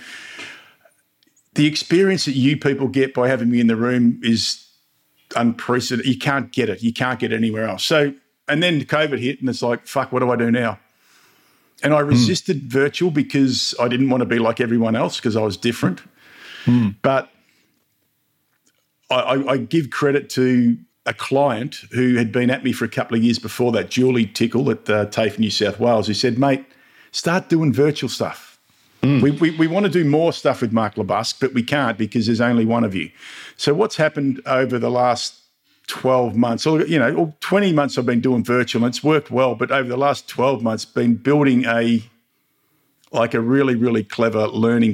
the experience that you people get by having me in the room is unprecedented. You can't get it. You can't get it anywhere else. So, and then COVID hit and it's like, fuck, what do I do now? And I resisted mm. virtual because I didn't want to be like everyone else because I was different. Mm. But I, I, I give credit to a client who had been at me for a couple of years before that, Julie Tickle at uh, TAFE New South Wales, who said, mate, start doing virtual stuff. Mm. We, we we want to do more stuff with Mark LeBusque, but we can't because there's only one of you. So what's happened over the last twelve months, or, you know, or twenty months I've been doing virtual and it's worked well, but over the last twelve months, been building a, like a really, really clever learning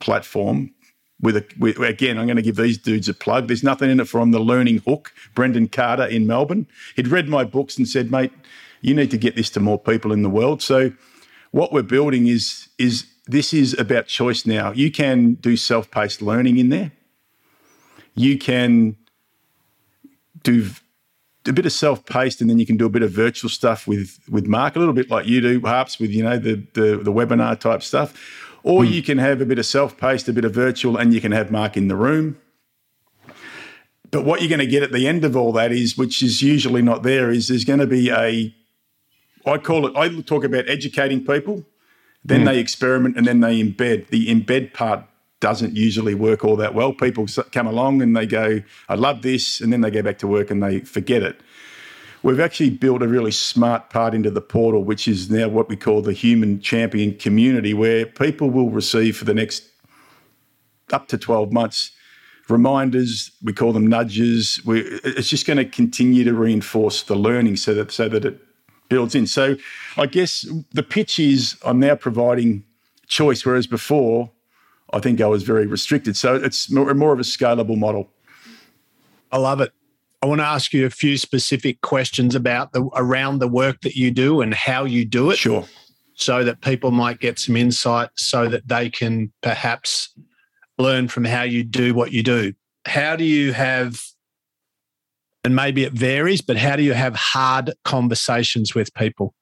platform with a, with, again, I'm going to give these dudes a plug. There's nothing in it from the Learning Hook, Brendan Carter in Melbourne. He'd read my books and said, mate, you need to get this to more people in the world. So what we're building is, is this is about choice now. You can do self-paced learning in there. You can do a bit of self-paced, and then you can do a bit of virtual stuff with with Mark, a little bit like you do, Harps, with, you know, the the, the webinar type stuff. Or mm. you can have a bit of self-paced, a bit of virtual, and you can have Mark in the room. But what you're going to get at the end of all that is, which is usually not there, is there's going to be a, I call it, I talk about educating people, then mm. they experiment, and then they embed. The embed part doesn't usually work all that well. People come along and they go, I love this, and then they go back to work and they forget it. We've actually built a really smart part into the portal, which is now what we call the Human Champion Community, where people will receive for the next up to twelve months reminders. We call them nudges. We, it's just going to continue to reinforce the learning so that so that it builds in. So I guess the pitch is I'm now providing choice, whereas before I think I was very restricted. So it's more, more of a scalable model. I love it. I want to ask you a few specific questions about the around the work that you do and how you do it. Sure. So that people might get some insight so that they can perhaps learn from how you do what you do. How do you have, and maybe it varies, but how do you have hard conversations with people?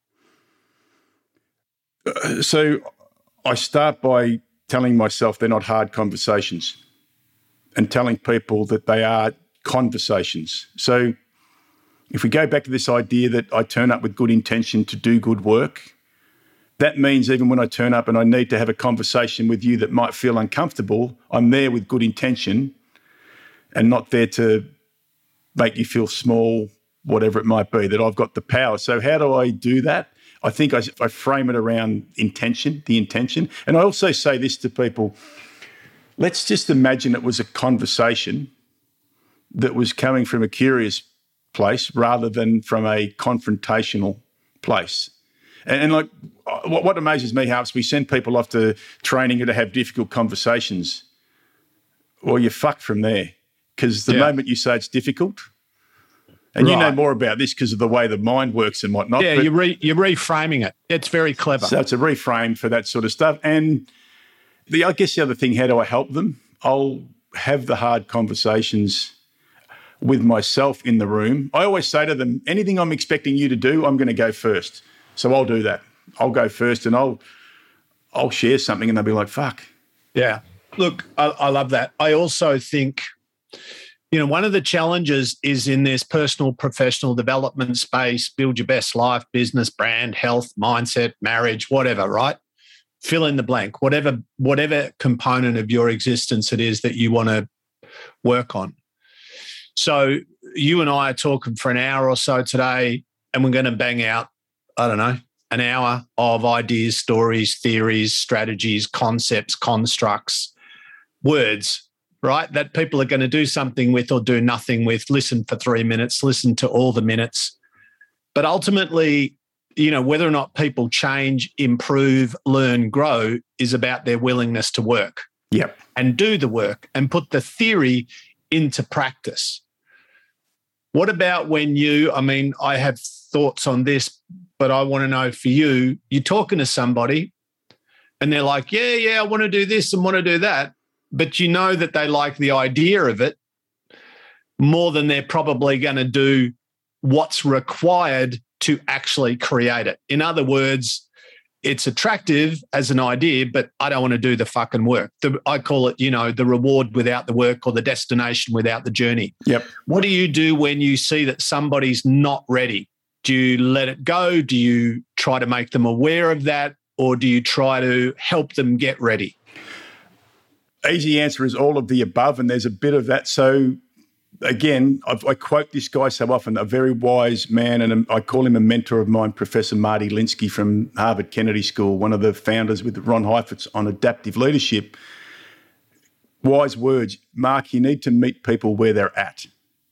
Uh, so I start by telling myself they're not hard conversations and telling people that they are conversations. So if we go back to this idea that I turn up with good intention to do good work, that means even when I turn up and I need to have a conversation with you that might feel uncomfortable, I'm there with good intention and not there to make you feel small, whatever it might be, that I've got the power. So how do I do that? I think I, I frame it around intention, the intention. And I also say this to people, let's just imagine it was a conversation that was coming from a curious place rather than from a confrontational place. And, and like what, what amazes me, Harps, we send people off to training to have difficult conversations. Well, you're fucked from there, because the yeah. moment you say it's difficult, and right. you know more about this because of the way the mind works and whatnot. Yeah, you're, re, you're reframing it. It's very clever. So it's a reframe for that sort of stuff. And the I guess the other thing, how do I help them? I'll have the hard conversations with myself in the room. I always say to them, anything I'm expecting you to do, I'm going to go first. So I'll do that. I'll go first and I'll I'll share something and they'll be like, fuck. Yeah. Look, I, I love that. I also think, you know, one of the challenges is in this personal, professional development space, build your best life, business, brand, health, mindset, marriage, whatever, right? Fill in the blank, whatever, whatever component of your existence it is that you want to work on. So you and I are talking for an hour or so today, and we're going to bang out, I don't know, an hour of ideas, stories, theories, strategies, concepts, constructs, words, right, that people are going to do something with or do nothing with, listen for three minutes, listen to all the minutes. But ultimately, you know, whether or not people change, improve, learn, grow is about their willingness to work. Yep. And do the work and put the theory into practice. What about when you, I mean, I have thoughts on this, but I want to know for you, you're talking to somebody and they're like, yeah, yeah, I want to do this and want to do that. But you know that they like the idea of it more than they're probably going to do what's required to actually create it. In other words, it's attractive as an idea, but I don't want to do the fucking work. The, I call it, you know, the reward without the work or the destination without the journey. Yep. What do you do when you see that somebody's not ready? Do you let it go? Do you try to make them aware of that? Or do you try to help them get ready? Easy answer is all of the above, and there's a bit of that. So again, I've, I quote this guy so often, a very wise man, and a, I call him a mentor of mine, Professor Marty Linsky from Harvard Kennedy School, one of the founders with Ron Heifetz on adaptive leadership. Wise words. Mark, you need to meet people where they're at.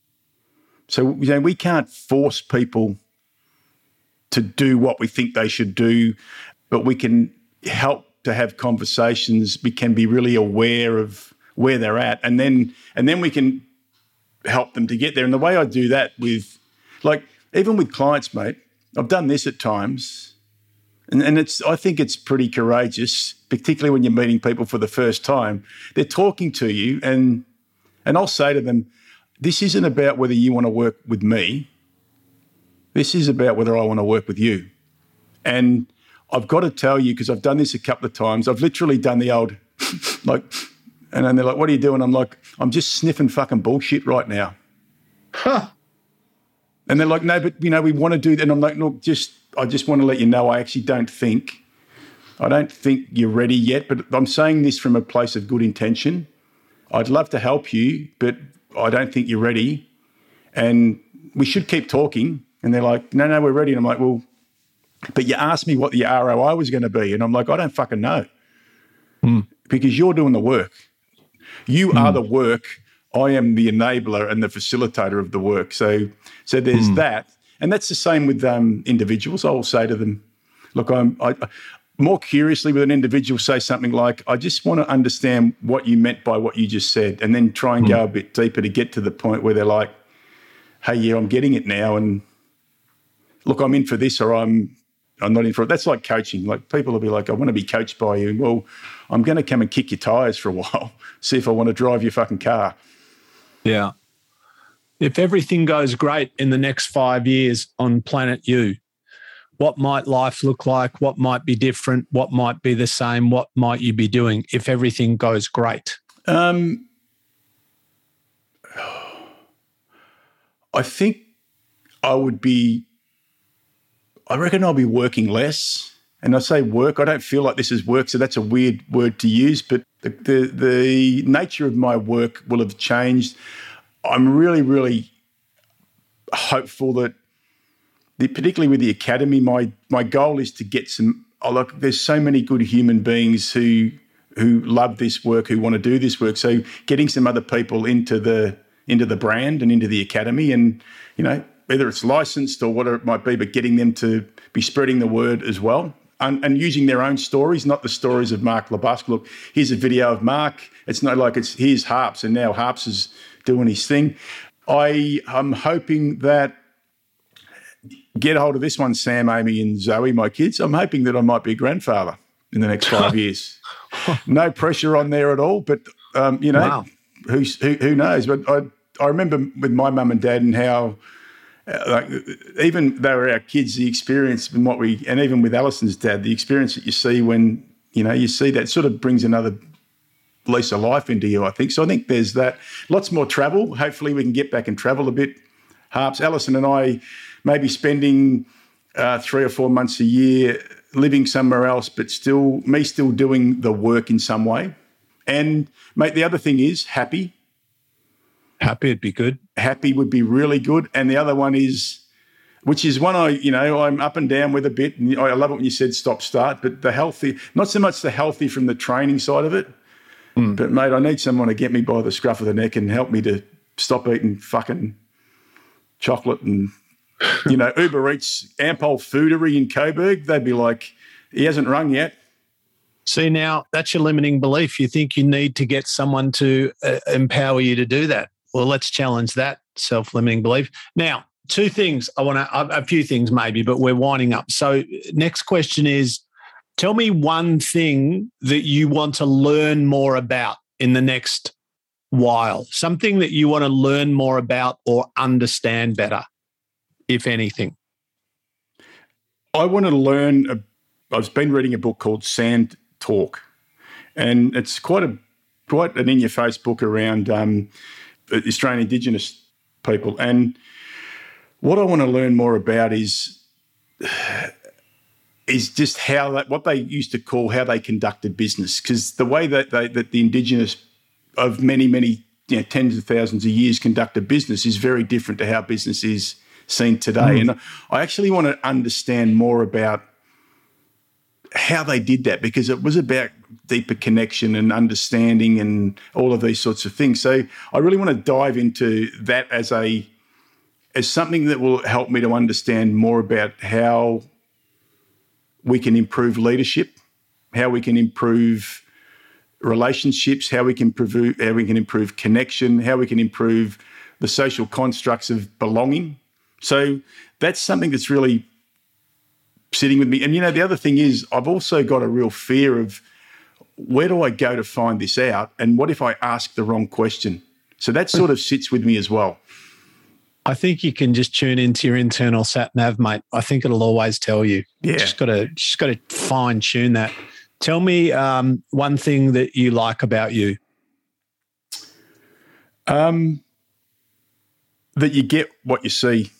So you know, we can't force people to do what we think they should do, but we can help to have conversations. We can be really aware of where they're at, and then and then we can help them to get there. And the way I do that with, like, even with clients, mate, I've done this at times, and, and it's I think it's pretty courageous, particularly when you're meeting people for the first time. They're talking to you, and and I'll say to them, this isn't about whether you want to work with me. This is about whether I want to work with you. And I've got to tell you, because I've done this a couple of times, I've literally done the old, like, and then they're like, what are you doing? I'm like, I'm just sniffing fucking bullshit right now. Huh. And they're like, no, but, you know, we want to do that. And I'm like, look, just, I just want to let you know, I actually don't think, I don't think you're ready yet, but I'm saying this from a place of good intention. I'd love to help you, but I don't think you're ready. And we should keep talking. And they're like, no, no, we're ready. And I'm like, well, but you asked me what the R O I was going to be. And I'm like, I don't fucking know. Mm. Because you're doing the work. You mm. are the work. I am the enabler and the facilitator of the work. So so there's mm. that. And that's the same with um, individuals. I will say to them, look, I'm I, more curiously with an individual, say something like, I just want to understand what you meant by what you just said, and then try and mm. go a bit deeper to get to the point where they're like, hey, yeah, I'm getting it now. And look, I'm in for this, or I'm I'm not in for it. That's like coaching. Like, people will be like, I want to be coached by you. Well, I'm going to come and kick your tyres for a while, see if I want to drive your fucking car. Yeah. If everything goes great in the next five years on planet U, what might life look like? What might be different? What might be the same? What might you be doing if everything goes great? Um, I think I would be, I reckon I'll be working less. And I say work, I don't feel like this is work, so that's a weird word to use, but the, the, the nature of my work will have changed. I'm really, really hopeful that, the, particularly with the Academy, my my goal is to get some, oh, look, there's so many good human beings who who love this work, who want to do this work. So getting some other people into the into the brand and into the Academy, and, you know, whether it's licensed or whatever it might be, but getting them to be spreading the word as well, and, and using their own stories, not the stories of Mark LeBusque. Look, here's a video of Mark. It's not like it's, here's Harps, and now Harps is doing his thing. I am hoping that, get hold of this one, Sam, Amy and Zoe, my kids. I'm hoping that I might be a grandfather in the next five years. No pressure on there at all, but, um, you know, wow. who's, who, who knows? But I, I remember with my mum and dad and how, uh, like, even they were our kids, the experience and what we, and even with Alison's dad, the experience that you see when, you know, you see that sort of brings another lease of life into you, I think. So I think there's that. Lots more travel. Hopefully we can get back and travel a bit. Harps, Alison and I maybe spending uh, three or four months a year living somewhere else, but still, me still doing the work in some way. And, mate, the other thing is happy. Happy would be good. Happy would be really good. And the other one is, which is one I, you know, I'm up and down with a bit. And I love it when you said stop, start, but the healthy, not so much the healthy from the training side of it, mm. but, mate, I need someone to get me by the scruff of the neck and help me to stop eating fucking chocolate and, you know, Uber Eats, Ampol Foodery in Coburg. They'd be like, he hasn't rung yet. See, now that's your limiting belief. You think you need to get someone to uh, empower you to do that. Well, let's challenge that self-limiting belief. Now, two things I want to, a few things maybe, but we're winding up. So next question is, tell me one thing that you want to learn more about in the next while, something that you want to learn more about or understand better, if anything. I want to learn, a, I've been reading a book called Sand Talk, and it's quite a quite an in-your-face book around um, Australian Indigenous people. And what I want to learn more about is is just how that, what they used to call how they conducted business, because the way that they, that the Indigenous of many, many, you know, tens of thousands of years conducted business is very different to how business is seen today. Mm. And I actually want to understand more about how they did that, because it was about deeper connection and understanding and all of these sorts of things. So I really want to dive into that as a as something that will help me to understand more about how we can improve leadership how we can improve relationships, how we can improve, how we can improve connection, how we can improve the social constructs of belonging. So that's something that's really sitting with me. And, you know, the other thing is I've also got a real fear of where do I go to find this out? And what if I ask the wrong question? So that sort of sits with me as well. I think you can just tune into your internal sat nav, mate. I think it'll always tell you. Yeah. Just got to just got to fine tune that. Tell me um, one thing that you like about you. Um, that you get what you see.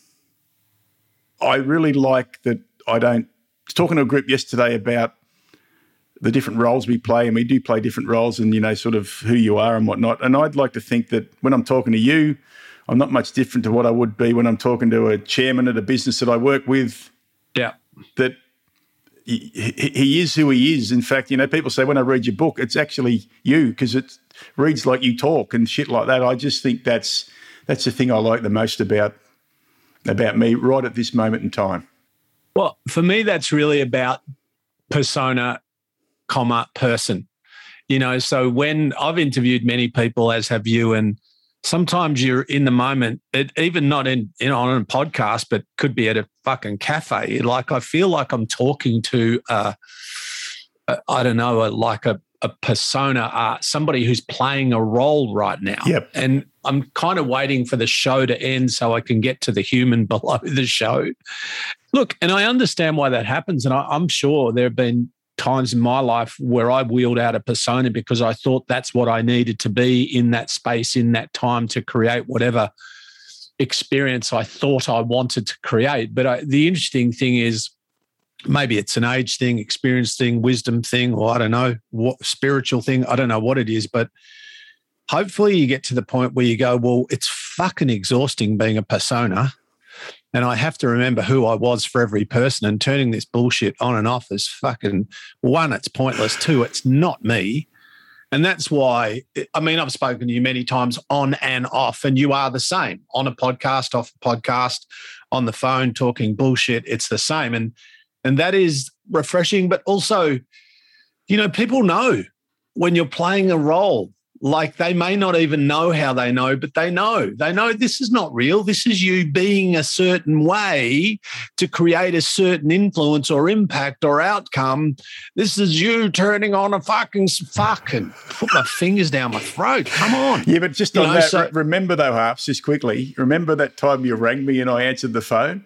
I really like that I don't. I was talking to a group yesterday about the different roles we play, and we do play different roles and, you know, sort of who you are and whatnot. And I'd like to think that when I'm talking to you, I'm not much different to what I would be when I'm talking to a chairman at a business that I work with. Yeah. That he, he is who he is. In fact, you know, people say when I read your book, it's actually you because it reads like you talk and shit like that. I just think that's that's the thing I like the most about about me right at this moment in time. Well, for me, that's really about persona, comma, person. You know, so when I've interviewed many people, as have you, and sometimes you're in the moment, it, even not in, in on a podcast, but could be at a fucking cafe. Like I feel like I'm talking to, uh, a, I don't know, a, like a, a persona, uh, somebody who's playing a role right now. Yep. And I'm kind of waiting for the show to end so I can get to the human below the show. Look, and I understand why that happens. And I, I'm sure there have been times in my life where I wheeled out a persona because I thought that's what I needed to be in that space, in that time to create whatever experience I thought I wanted to create. But I, the interesting thing is maybe it's an age thing, experience thing, wisdom thing, or I don't know, what spiritual thing. I don't know what it is, but hopefully you get to the point where you go, well, it's fucking exhausting being a persona. And I have to remember who I was for every person, and turning this bullshit on and off is fucking, one, it's pointless. Two, it's not me. And that's why, I mean, I've spoken to you many times on and off, and you are the same. On a podcast, off a podcast, on the phone, talking bullshit, it's the same. And and that is refreshing, but also, you know, people know when you're playing a role. Like they may not even know how they know, but they know. They know this is not real. This is you being a certain way to create a certain influence or impact or outcome. This is you turning on a fucking fucking put my fingers down my throat. Come on. Yeah, but just you on know, that, so, remember though, Harps, just quickly, remember that time you rang me and I answered the phone?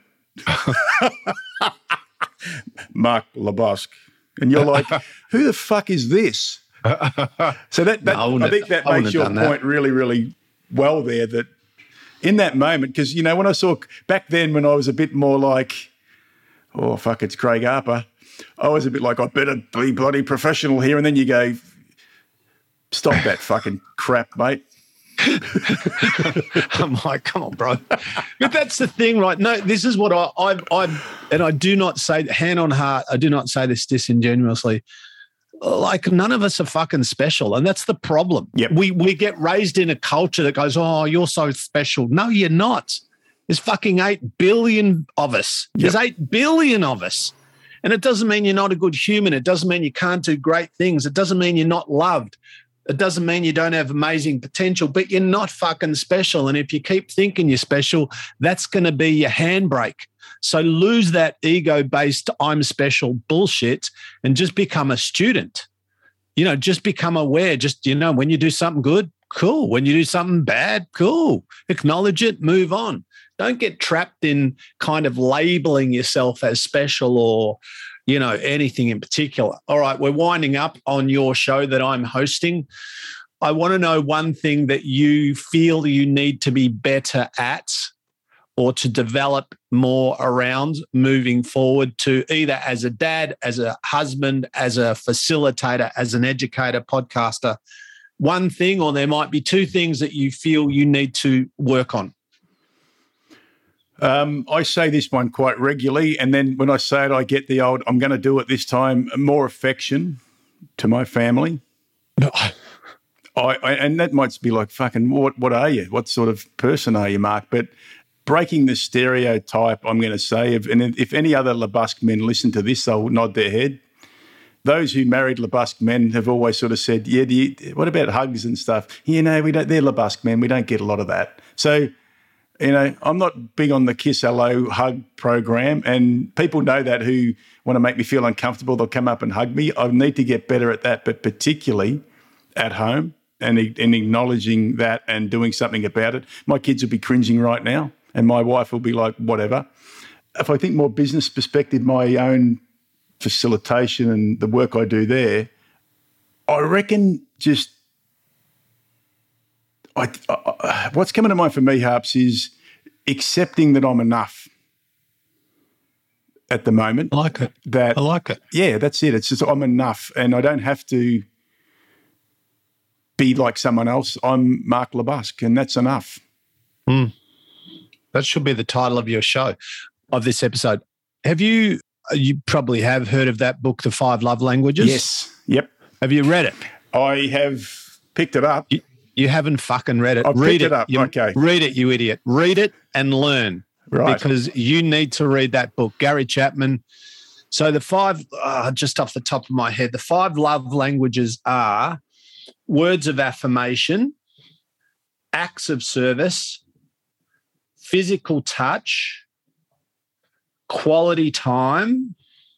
Mark LeBosque. And you're like, who the fuck is this? So that, that no, I, I think that I makes your point that. really, really well there, that in that moment, because, you know, when I saw back then when I was a bit more like, oh, fuck, it's Craig Harper, I was a bit like, I better be bloody professional here. And then you go, stop that fucking crap, mate. I'm like, come on, bro. But that's the thing, right? No, this is what I, I, I, and I do not say, hand on heart, I do not say this disingenuously. Like none of us are fucking special, and that's the problem. Yep. We we get raised in a culture that goes, "Oh, you're so special." No, you're not. There's fucking eight billion of us. There's yep. eight billion of us, and it doesn't mean you're not a good human. It doesn't mean you can't do great things. It doesn't mean you're not loved. It doesn't mean you don't have amazing potential, but you're not fucking special. And if you keep thinking you're special, that's going to be your handbrake. So lose that ego-based I'm special bullshit and just become a student. You know, just become aware. Just, you know, when you do something good, cool. When you do something bad, cool. Acknowledge it, move on. Don't get trapped in kind of labeling yourself as special or, you know, anything in particular. All right, we're winding up on your show that I'm hosting. I want to know one thing that you feel you need to be better at or to develop more around moving forward, to either as a dad, as a husband, as a facilitator, as an educator, podcaster. One thing, or there might be two things that you feel you need to work on. Um, I say this one quite regularly, and then when I say it, I get the old, I'm going to do it this time, more affection to my family. No. I, I, and that might be like, fucking, what, what are you? What sort of person are you, Mark? But breaking the stereotype, I'm going to say, if, and if any other LeBosque men listen to this, they'll nod their head. those who married Lebusque men have always sort of said, yeah, do you, what about hugs and stuff? You know, we don't, they're Lebusque men. We don't get a lot of that. So, you know, I'm not big on the kiss, hello, hug program. And people know that who want to make me feel uncomfortable. They'll come up and hug me. I need to get better at that, but particularly at home and, and acknowledging that and doing something about it. My kids will be cringing right now and my wife will be like, whatever. If I think more business perspective, my own facilitation and the work I do there, I reckon just I, I, what's coming to mind for me, Harps, is accepting that I'm enough at the moment. I like it. That, I like it. Yeah, that's it. It's just I'm enough and I don't have to be like someone else. I'm Mark Lebusque and that's enough. Mm. That should be the title of your show, of this episode. Have you, you probably have heard of that book, The Five Love Languages? Yes. Yep. Have you read it? I have picked it up. You, you haven't fucking read it. I've read picked it. it up. You, okay. Read it, you idiot. Read it and learn. Right. Because you need to read that book. Gary Chapman. So the five, uh, just off the top of my head, the five love languages are words of affirmation, acts of service, physical touch, quality time,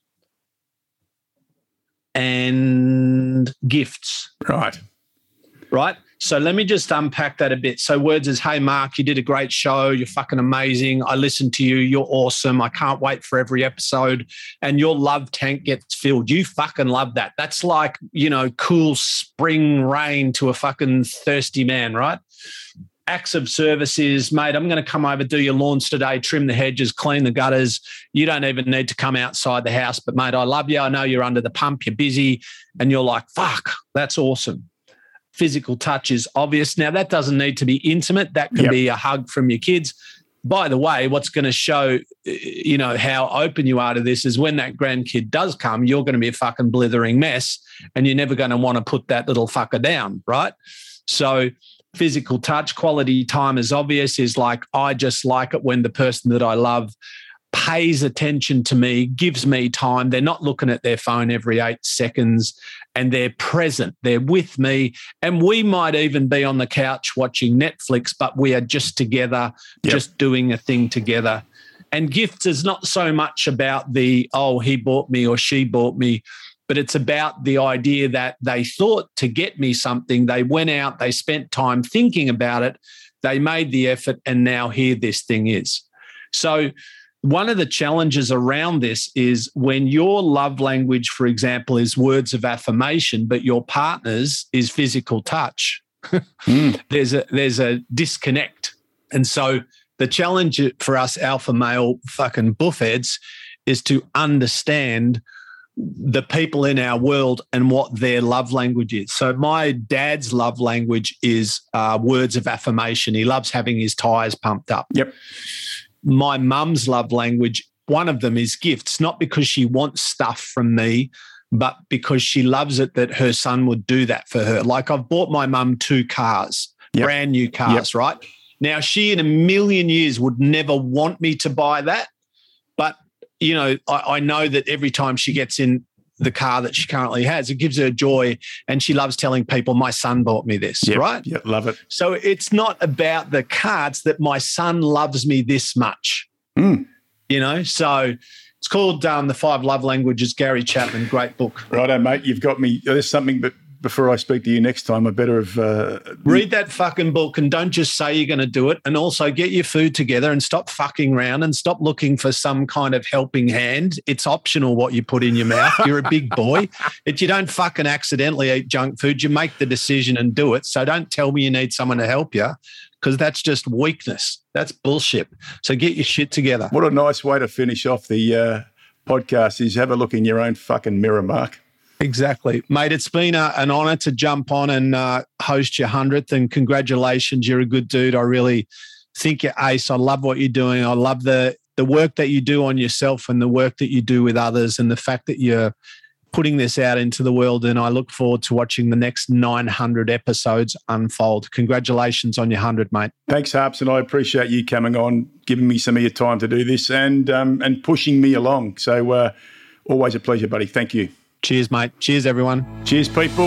and gifts. Right. Right? So let me just unpack that a bit. So words is, hey, Mark, you did a great show. You're fucking amazing. I listened to you. You're awesome. I can't wait for every episode. And your love tank gets filled. You fucking love that. That's like, you know, cool spring rain to a fucking thirsty man, right? Acts of service is, mate, I'm going to come over, do your lawns today, trim the hedges, clean the gutters. You don't even need to come outside the house. But, mate, I love you. I know you're under the pump. You're busy. And you're like, fuck, that's awesome. Physical touch is obvious. Now, that doesn't need to be intimate. That can yep. be a hug from your kids. By the way, what's going to show, you know, how open you are to this is when that grandkid does come, you're going to be a fucking blithering mess and you're never going to want to put that little fucker down, right? So physical touch, quality time is obvious, is like, I just like it when the person that I love pays attention to me, gives me time. They're not looking at their phone every eight seconds and they're present. They're with me. And we might even be on the couch watching Netflix, but we are just together, yep. just doing a thing together. And gifts is not so much about the, oh, he bought me or she bought me, but it's about the idea that they thought to get me something. They went out, they spent time thinking about it, they made the effort, and now here this thing is. So one of the challenges around this is when your love language, for example, is words of affirmation, but your partner's is physical touch. mm. There's a there's a disconnect. And so the challenge for us alpha male fucking buffheads is to understand the people in our world and what their love language is. So my dad's love language is uh, words of affirmation. He loves having his tires pumped up. Yep. My mum's love language, one of them is gifts, not because she wants stuff from me, but because she loves it that her son would do that for her. Like I've bought my mum two cars, yep. brand new cars, yep. right? Now, she in a million years would never want me to buy that. But, you know, I, I know that every time she gets in the car that she currently has, it gives her joy, and she loves telling people, my son bought me this, yep, right? Yeah, love it. So it's not about the car, it's that my son loves me this much, mm. you know? So it's called um, The Five Love Languages, Gary Chapman, great book. Righto, mate, you've got me. There's something, but before I speak to you next time, I better have... Uh, Read that fucking book and don't just say you're going to do it, and also get your food together and stop fucking around and stop looking for some kind of helping hand. It's optional what you put in your mouth. You're a big boy. If you don't fucking accidentally eat junk food, you make the decision and do it. So don't tell me you need someone to help you, because that's just weakness. That's bullshit. So get your shit together. What a nice way to finish off the uh, podcast is have a look in your own fucking mirror, Mark. Exactly. Mate, it's been a, an honour to jump on and uh, host your hundredth, and congratulations. You're a good dude. I really think you're ace. I love what you're doing. I love the the work that you do on yourself and the work that you do with others, and the fact that you're putting this out into the world, and I look forward to watching the next nine hundred episodes unfold. Congratulations on your hundred, mate. Thanks, Harps, and I appreciate you coming on, giving me some of your time to do this, and um, and pushing me along. So uh, always a pleasure, buddy. Thank you. Cheers, mate. Cheers, everyone. Cheers, people.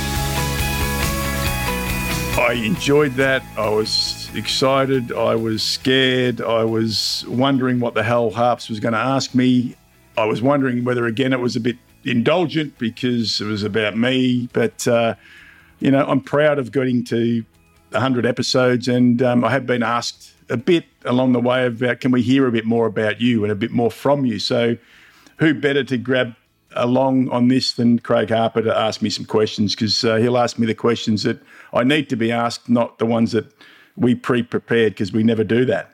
I enjoyed that. I was excited. I was scared. I was wondering what the hell Harps was going to ask me. I was wondering whether, again, it was a bit indulgent because it was about me. But, uh, you know, I'm proud of getting to one hundred episodes, and um, I have been asked a bit along the way about, can we hear a bit more about you and a bit more from you? So who better to grab along on this than Craig Harper to ask me some questions, because uh, he'll ask me the questions that I need to be asked, not the ones that we pre-prepared, because we never do that.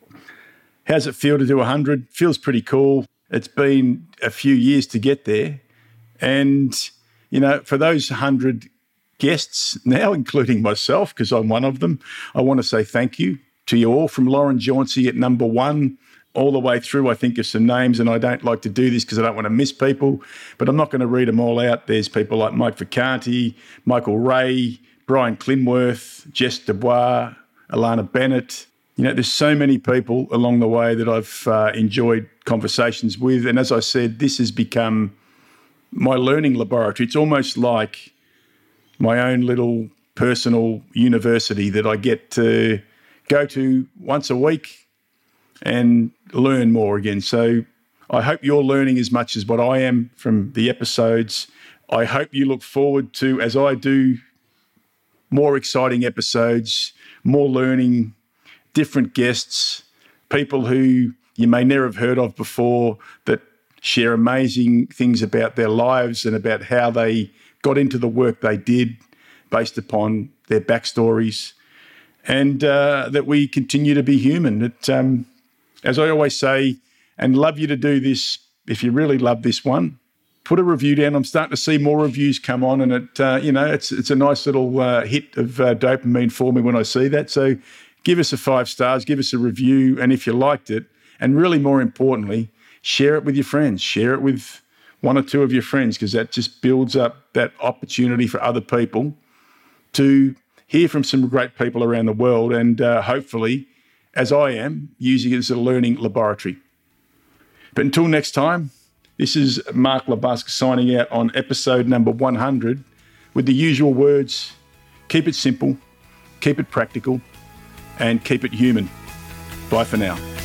How's it feel to do one hundred? Feels pretty cool. It's been a few years to get there. And, you know, for those one hundred guests now, including myself, because I'm one of them, I want to say thank you to you all, from Lauren Jauncey at number one all the way through. I think of some names, and I don't like to do this because I don't want to miss people, but I'm not going to read them all out. There's people like Mike Vacanti, Michael Ray, Brian Clinworth, Jess Dubois, Alana Bennett. You know, there's so many people along the way that I've uh, enjoyed conversations with. And as I said, this has become my learning laboratory. It's almost like my own little personal university that I get to go to once a week and learn more again. So I hope you're learning as much as what I am from the episodes. I hope you look forward to, as I do, more exciting episodes, more learning, different guests, people who you may never have heard of before that share amazing things about their lives and about how they got into the work they did based upon their backstories, and uh, that we continue to be human. That, um, as I always say, and love you to do this, if you really love this one, put a review down. I'm starting to see more reviews come on, and it, uh, you know, it's it's a nice little uh, hit of uh, dopamine for me when I see that. So give us a five stars, give us a review, and if you liked it, and really more importantly, share it with your friends. Share it with one or two of your friends, because that just builds up that opportunity for other people to hear from some great people around the world, and uh, hopefully, as I am, using it as a learning laboratory. But until next time, this is Mark LeBusque signing out on episode number one hundred with the usual words: keep it simple, keep it practical, and keep it human. Bye for now.